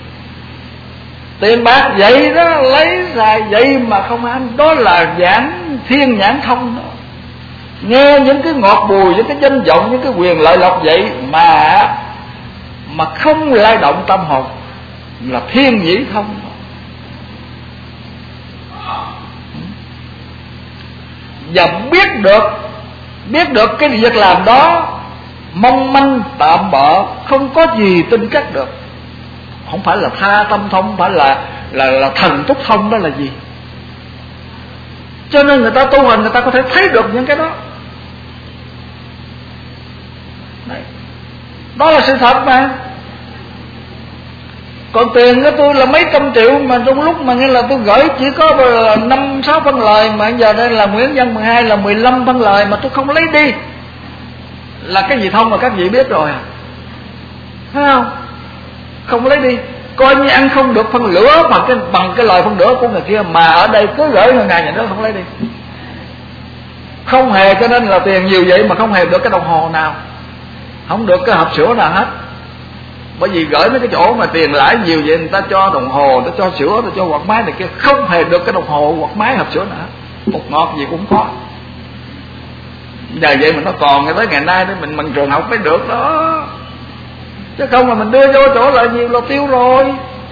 Tiền bạc vậy đó, lấy xài vậy mà không ăn, đó là nhãn thiên nhãn thông đó. Nghe những cái ngọt bùi, những cái danh vọng, những cái quyền lợi lộc vậy mà mà không lay động tâm hồn là thiên nhĩ thông. Và biết được biết được cái việc làm đó mong manh tạm bợ, không có gì tin chắc được. Không phải là tha tâm thông, không phải là là là thần túc thông, đó là gì? Cho nên người ta tu hành, người ta có thể thấy được những cái đó. Đấy. Đó là sự thật mà. Còn tiền của tôi là mấy trăm triệu, mà trong lúc mà nghe là tôi gửi chỉ có năm sáu phân lời, mà giờ đây là Nguyễn Văn mười hai là mười lăm phân lời mà tôi không lấy đi, là cái gì thông mà các vị biết rồi, thấy không? Không lấy đi, coi như ăn không được phân lửa bằng cái bằng cái lời phân nửa của người kia, mà ở đây cứ gửi người ngày nhà đó không lấy đi, không hề. Cho nên là tiền nhiều vậy mà không hề được cái đồng hồ nào, không được cái hộp sữa nào hết. Bởi vì gửi mấy cái chỗ mà tiền lãi nhiều vậy, người ta cho đồng hồ, người ta cho sữa, người ta cho quạt máy này kia, không hề được cái đồng hồ, quạt máy, hộp sữa nào, bột ngọt gì cũng có. Giờ vậy mà nó còn tới ngày nay để mình bằng trường học mới được đó, chứ không là mình đưa vô chỗ lại nhiều là tiêu rồi.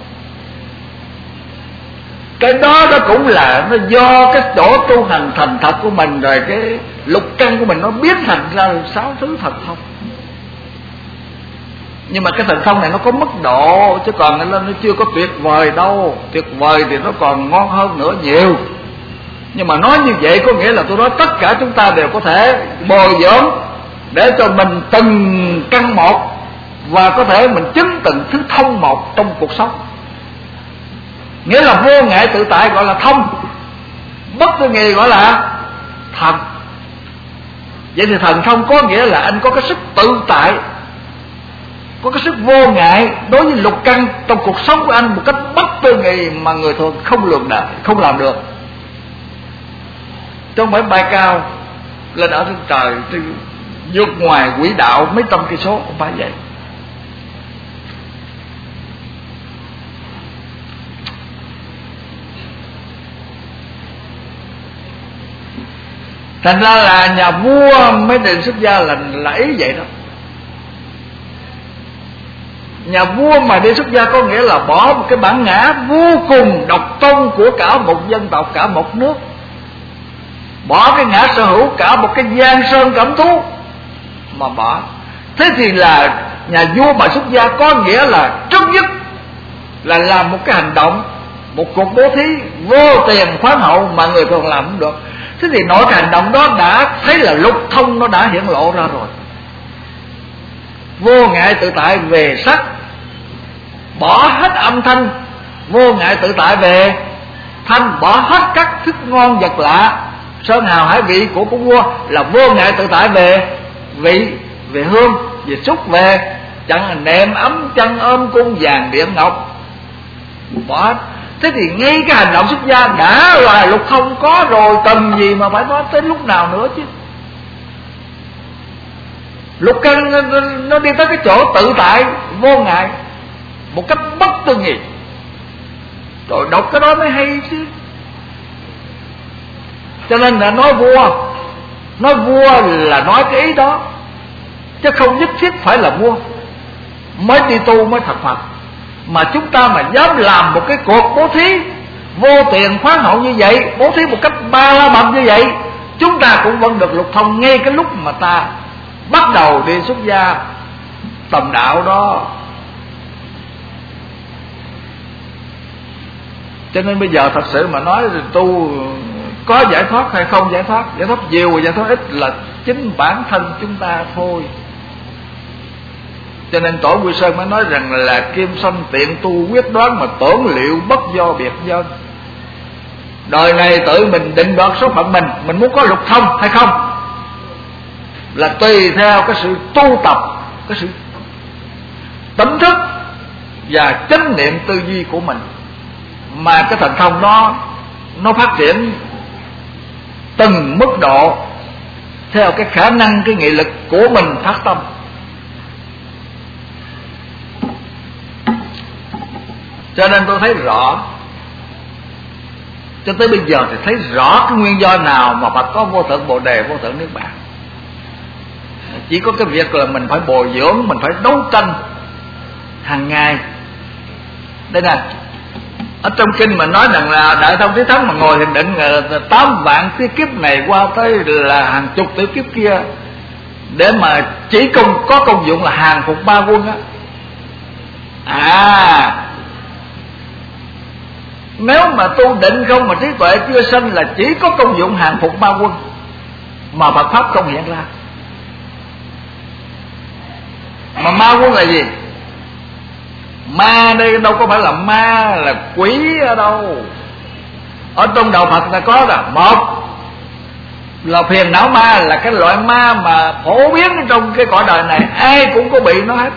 Cái đó nó cũng là nó do cái chỗ tu hành thành thật của mình, rồi cái lục căn của mình nó biến thành ra sáu thứ thật không. Nhưng mà cái thần thông này nó có mức độ, chứ còn nó, nó chưa có tuyệt vời đâu. Tuyệt vời thì nó còn ngon hơn nữa nhiều. Nhưng mà nói như vậy có nghĩa là tôi nói tất cả chúng ta đều có thể bồi dưỡng để cho mình từng căn một, và có thể mình chứng từng thứ thông một trong cuộc sống. Nghĩa là vô ngại tự tại gọi là thông, bất tư nghị gọi là thần. Vậy thì thần thông có nghĩa là anh có cái sức tự tại, có cái sức vô ngại đối với lục căn trong cuộc sống của anh một cách bất tư nghị mà người thường không lường đạt, không làm được. Trong phải bay cao lên ở trên trời, trên vượt ngoài quỹ đạo mấy trăm cây số, không phải vậy. Thành ra là nhà vua mới định xuất gia là, là ý vậy đó. Nhà vua mà đi xuất gia có nghĩa là bỏ một cái bản ngã vô cùng độc tôn của cả một dân tộc, cả một nước, bỏ cái ngã sở hữu cả một cái giang sơn cẩm tú mà bỏ. Thế thì là nhà vua mà xuất gia có nghĩa là trước nhất là làm một cái hành động, một cuộc bố thí vô tiền khoáng hậu mà người thường làm không được. Thế thì nội cái hành động đó đã thấy là lục thông nó đã hiển lộ ra rồi. Vô ngại tự tại về sắc, bỏ hết âm thanh. Vô ngại tự tại về thanh, bỏ hết các thức ngon vật lạ, sơn hào hải vị của của vua. Là vô ngại tự tại về vị, về hương, về xúc, về chẳng nệm ấm chân ôm cung vàng điện ngọc, bỏ hết. Thế thì ngay cái hành động xuất gia đã là lục thông có rồi, cần gì mà phải nói tới lúc nào nữa chứ. Lục căn nó, nó đi tới cái chỗ tự tại vô ngại một cách bất tư nghị, rồi đọc cái đó mới hay chứ. Cho nên là nói vua, nói vua là nói cái ý đó, chứ không nhất thiết phải là vua mới đi tu mới thật Phật. Mà chúng ta mà dám làm một cái cuộc bố thí vô tiền khoáng hậu như vậy, bố thí một cách ba la mật như vậy, chúng ta cũng vẫn được lục thông ngay cái lúc mà ta bắt đầu đi xuất gia tầm đạo đó. Cho nên bây giờ thật sự mà nói tu có giải thoát hay không giải thoát, giải thoát nhiều và giải thoát ít là chính bản thân chúng ta thôi. Cho nên Tổ Quy Sơn mới nói rằng là kim sanh tiện tu quyết đoán mà tưởng liệu bất do biệt dân. Đời này tự mình định đoạt số phận mình, mình muốn có lục thông hay không là tùy theo cái sự tu tập, cái sự tỉnh thức và chánh niệm tư duy của mình mà cái thần thông đó nó phát triển từng mức độ theo cái khả năng, cái nghị lực của mình phát tâm. Cho nên tôi thấy rõ, cho tới bây giờ thì thấy rõ cái nguyên do nào mà Phật có vô thượng Bồ Đề, vô thượng Niết Bàn. Chỉ có cái việc là mình phải bồi dưỡng, mình phải đấu tranh hàng ngày. Đây nè, ở trong kinh mà nói rằng là Đại Thông Trí Thắng mà ngồi thiền định tám vạn cái kiếp này qua tới là hàng chục tỷ kiếp kia, để mà chỉ công có công dụng là hàng phục ba quân á. À, nếu mà tu định không mà trí tuệ chưa sanh là chỉ có công dụng hàng phục ma quân mà Phật pháp không hiện ra. Mà ma quân là gì? Ma đây đâu có phải là ma là quỷ ở đâu. Ở trong đạo Phật là có là một là phiền não ma, là cái loại ma mà phổ biến trong cái cõi đời này, ai cũng có bị nó hết.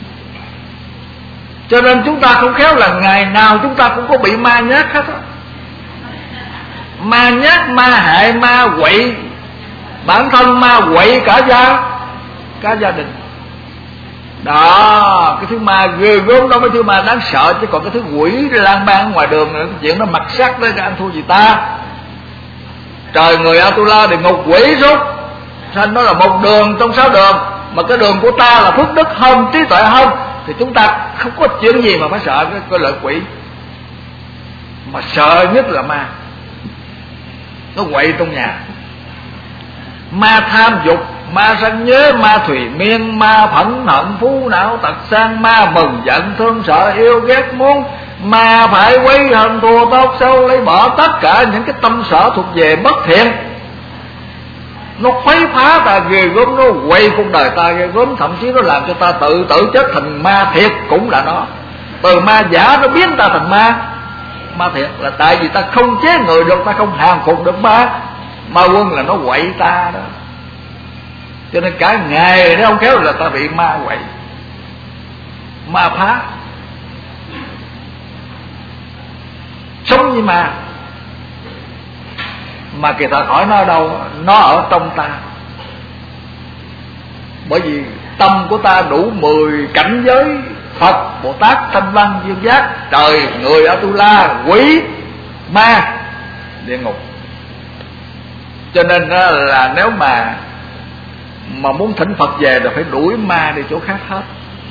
Cho nên chúng ta không khéo là ngày nào chúng ta cũng có bị ma nhát hết á. Ma nhát, ma hại, ma quậy, bản thân ma quậy cả gia cả gia đình. Đó, cái thứ ma ghê gớm đó, cái thứ ma đáng sợ. Chứ còn cái thứ quỷ lang bang ngoài đường nữa, cái chuyện nó mặc sắc đó, cái anh thua gì ta. Trời người Atula thì ngục quỷ rút thành nó là một đường trong sáu đường, mà cái đường của ta là phước đức hơn, trí tuệ hơn, thì chúng ta không có chuyện gì mà phải sợ cái, cái loại quỷ. Mà sợ nhất là ma, nó quậy trong nhà. Ma tham dục ma sanh nhớ, ma thùy miên, ma phẫn hận phú não tật sang, ma mừng giận thương sợ yêu ghét muốn, ma phải quấy hơn thua tốt xấu, lấy bỏ tất cả những cái tâm sở thuộc về bất thiện. Nó khuấy phá ta ghê gớm, nó quay cuộc đời ta ghê gớm, thậm chí nó làm cho ta tự tử chết thành ma thiệt cũng là nó. Từ ma giả nó biến ta thành ma ma thiệt, là tại vì ta không chế người được, ta không hàng phục được ma ma quân, là nó quậy ta đó. Cho nên cả ngày nếu không khéo là ta bị ma quậy, ma phá, sống như ma. Mà kỳ thật hỏi nó ở đâu? Nó ở trong ta. Bởi vì tâm của ta đủ mười cảnh giới: Phật, Bồ Tát, Thanh Văn, Dương Giác, trời, người, Atula, quỷ, ma, địa ngục. Cho nên là nếu mà mà muốn thỉnh Phật về là phải đuổi ma đi chỗ khác hết.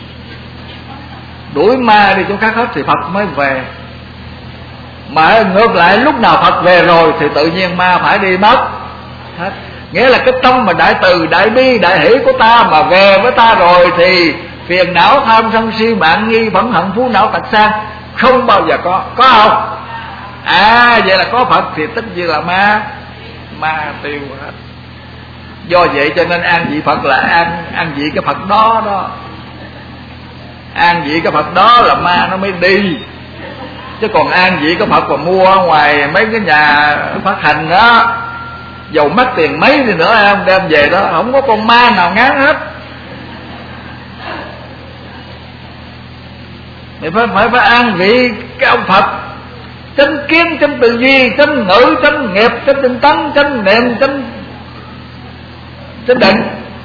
Đuổi ma đi chỗ khác hết thì Phật mới về. Mà ngược lại, lúc nào Phật về rồi thì tự nhiên ma phải đi mất hết. Nghĩa là cái tâm mà đại từ, đại bi, đại hỷ của ta mà về với ta rồi thì phiền não, tham sân si mạng nghi, phẫn hận phú não tật sang không bao giờ có. Có không? À, vậy là có Phật thì tất nhiên là ma ma tiêu hết. Do vậy cho nên an vị Phật là an an vị cái Phật đó đó. An vị cái Phật đó là ma nó mới đi. Chứ còn an vị cái Phật mà mua ở ngoài mấy cái nhà phát hành đó, dầu mất tiền mấy đi nữa em đem về đó, không có con ma nào ngán hết. Thì phải phải phải an vị cái ông Phật chánh kiến, chánh tư duy, chánh ngữ, chánh nghiệp, chánh tinh tấn, chánh niệm, chánh chánh định.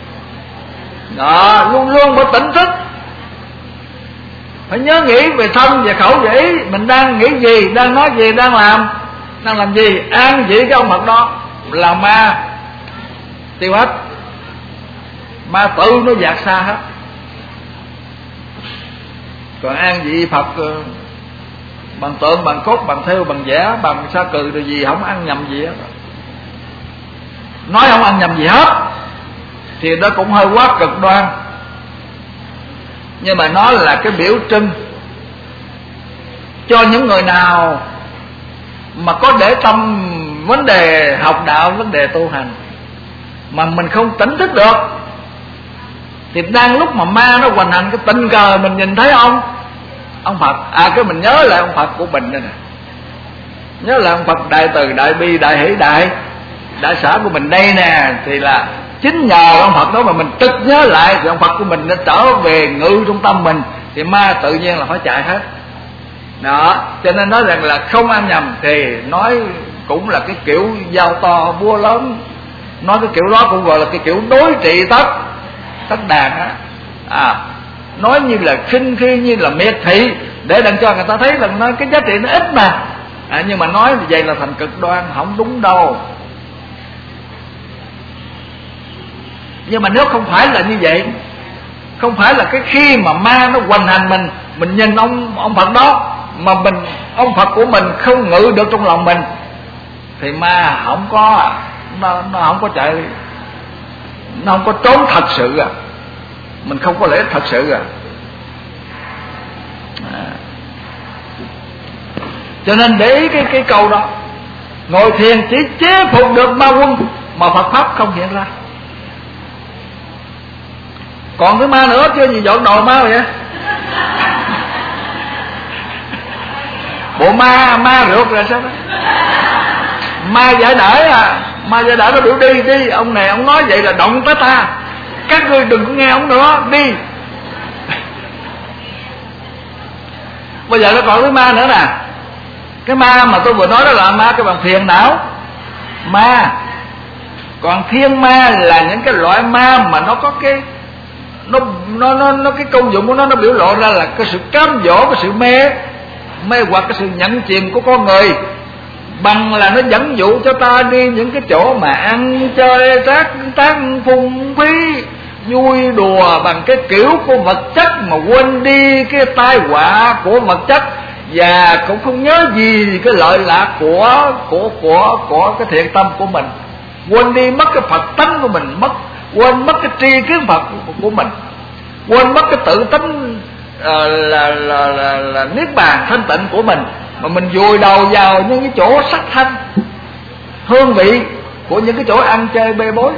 Đó, luôn luôn phải tỉnh thức, phải nhớ nghĩ về thân về khẩu về ý. Mình đang nghĩ gì, đang nói gì, đang làm đang làm gì. An vị cái ông Phật đó là ma tiêu hết, ma tự nó dạt xa hết. Còn an vị Phật bằng tượng, bằng cốt, bằng thêu, bằng vẽ, bằng sa cừ rồi gì, không ăn nhầm gì hết. Nói không ăn nhầm gì hết thì đó cũng hơi quá cực đoan. Nhưng mà nó là cái biểu trưng cho những người nào mà có để tâm vấn đề học đạo, vấn đề tu hành mà mình không tỉnh thức được. Thì đang lúc mà ma nó hoành hành, cái tình cờ mình nhìn thấy ông ông Phật, à cái mình nhớ lại ông Phật của mình đây nè, nhớ lại ông Phật đại từ, đại bi, đại hỷ, đại đại xã của mình đây nè. Thì là chính nhờ ông Phật đó mà mình tức nhớ lại thì ông Phật của mình nó trở về ngự trong tâm mình, thì ma tự nhiên là phải chạy hết đó. Cho nên nói rằng là không ăn nhầm thì nói cũng là cái kiểu giao to búa lớn. Nói cái kiểu đó cũng gọi là cái kiểu đối trị tất tất đàn á. À, nói như là khinh khi, như là miệt thị, để đặng cho người ta thấy rằng nó cái giá trị nó ít mà. À, nhưng mà nói như vậy là thành cực đoan, không đúng đâu. Nhưng mà nếu không phải là như vậy, không phải là cái khi mà ma nó hoành hành mình, mình nhìn ông ông Phật đó mà mình ông Phật của mình không ngự được trong lòng mình, thì ma không có nó, nó không có chạy, nó không có trốn thật sự à. Mình không có lẽ thật sự à. À. Cho nên để ý cái cái câu đó, ngồi thiền chỉ chế phục được ma quân mà Phật pháp không hiện ra. Còn cái ma nữa chưa gì dọn đồ ma vậy. Bộ ma ma rượt là sao đó, ma giải đãi à, ma giải đãi nó biểu đi đi, ông này ông nói vậy là động tới ta, các ngươi đừng có nghe ông nữa, đi. Bây giờ nó còn cái ma nữa nè. Cái ma mà tôi vừa nói đó là ma cái bằng phiền não ma. Còn thiên ma là những cái loại ma mà nó có cái nó nó nó nó cái công dụng của nó nó biểu lộ ra là cái sự cám dỗ, cái sự mê mê hoặc cái sự nhận chìm của con người, bằng là nó dẫn dụ cho ta đi những cái chỗ mà ăn chơi tác tác phung phí, vui đùa bằng cái kiểu của vật chất mà quên đi cái tai họa của vật chất, và cũng không nhớ gì cái lợi lạc của của của của cái thiện tâm của mình, quên đi mất cái Phật tánh của mình, mất quên mất cái tri kiến Phật của mình, quên mất cái tự tính uh, là, là, là, là, là niết bàn thanh tịnh của mình, mà mình vùi đầu vào những cái chỗ sắc thanh hương vị của những cái chỗ ăn chơi bê bối,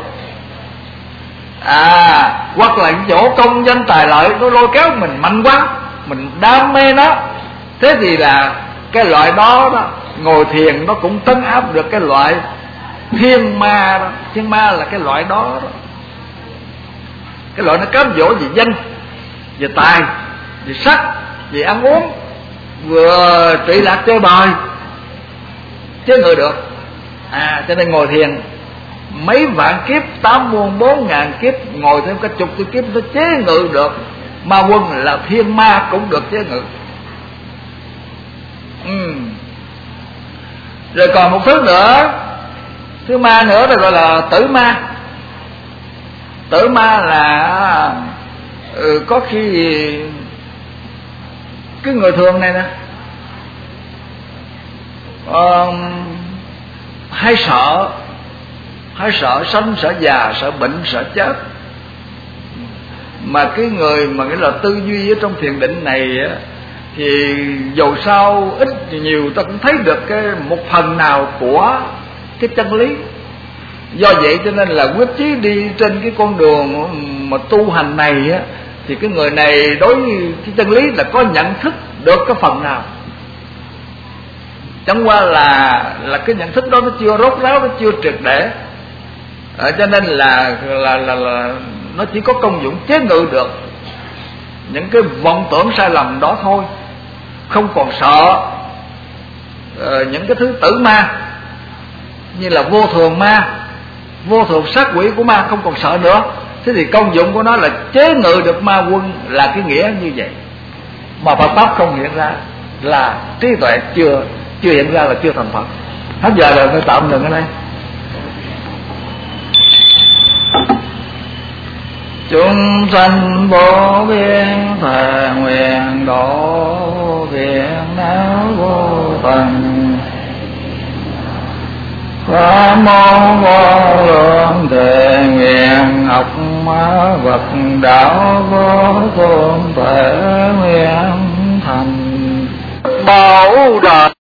à hoặc là những chỗ công danh tài lợi nó lôi kéo mình mạnh quá, mình đam mê nó. Thế thì là cái loại đó, đó ngồi thiền nó cũng trấn áp được cái loại thiên ma đó. Thiên ma là cái loại đó, đó. Cái loại nó cám dỗ về danh, về tài, về sắc, về ăn uống, vừa trị lạc chơi bời chế ngự được. À cho nên ngồi thiền mấy vạn kiếp, tám muôn bốn ngàn kiếp, ngồi thêm cả chục cái kiếp nó chế ngự được ma quân, là thiên ma cũng được chế ngự. ừ. Rồi còn một thứ nữa, thứ ma nữa là gọi là tử ma. Tử ma là ừ, có khi cái người thường này nè uh, hay sợ, hay sợ sanh, sợ già, sợ bệnh, sợ chết. Mà cái người mà cái là tư duy ở trong thiền định này á, thì dầu sao ít thì nhiều ta cũng thấy được cái một phần nào của cái chân lý. Do vậy cho nên là quyết chí đi trên cái con đường mà tu hành này á, thì cái người này đối với cái chân lý là có nhận thức được cái phần nào. Chẳng qua là là cái nhận thức đó nó chưa rốt ráo, nó chưa triệt để, à, cho nên là là, là là nó chỉ có công dụng chế ngự được những cái vọng tưởng sai lầm đó thôi, không còn sợ uh, những cái thứ tử ma như là vô thường ma, vô thường sát quỷ của ma không còn sợ nữa. Thế thì công dụng của nó là chế ngự được ma quân, là cái nghĩa như vậy. Mà Phật pháp không hiện ra là trí tuệ chưa chưa hiện ra, là chưa thành Phật. Hết giờ rồi, tôi tạm dừng ở đây. Chúng sanh vô biên thề nguyện độ phiền não vô tận, Pháp môn vô lượng thề nguyện học má vật đạo vô thượng thể nguyện thành bảo đời.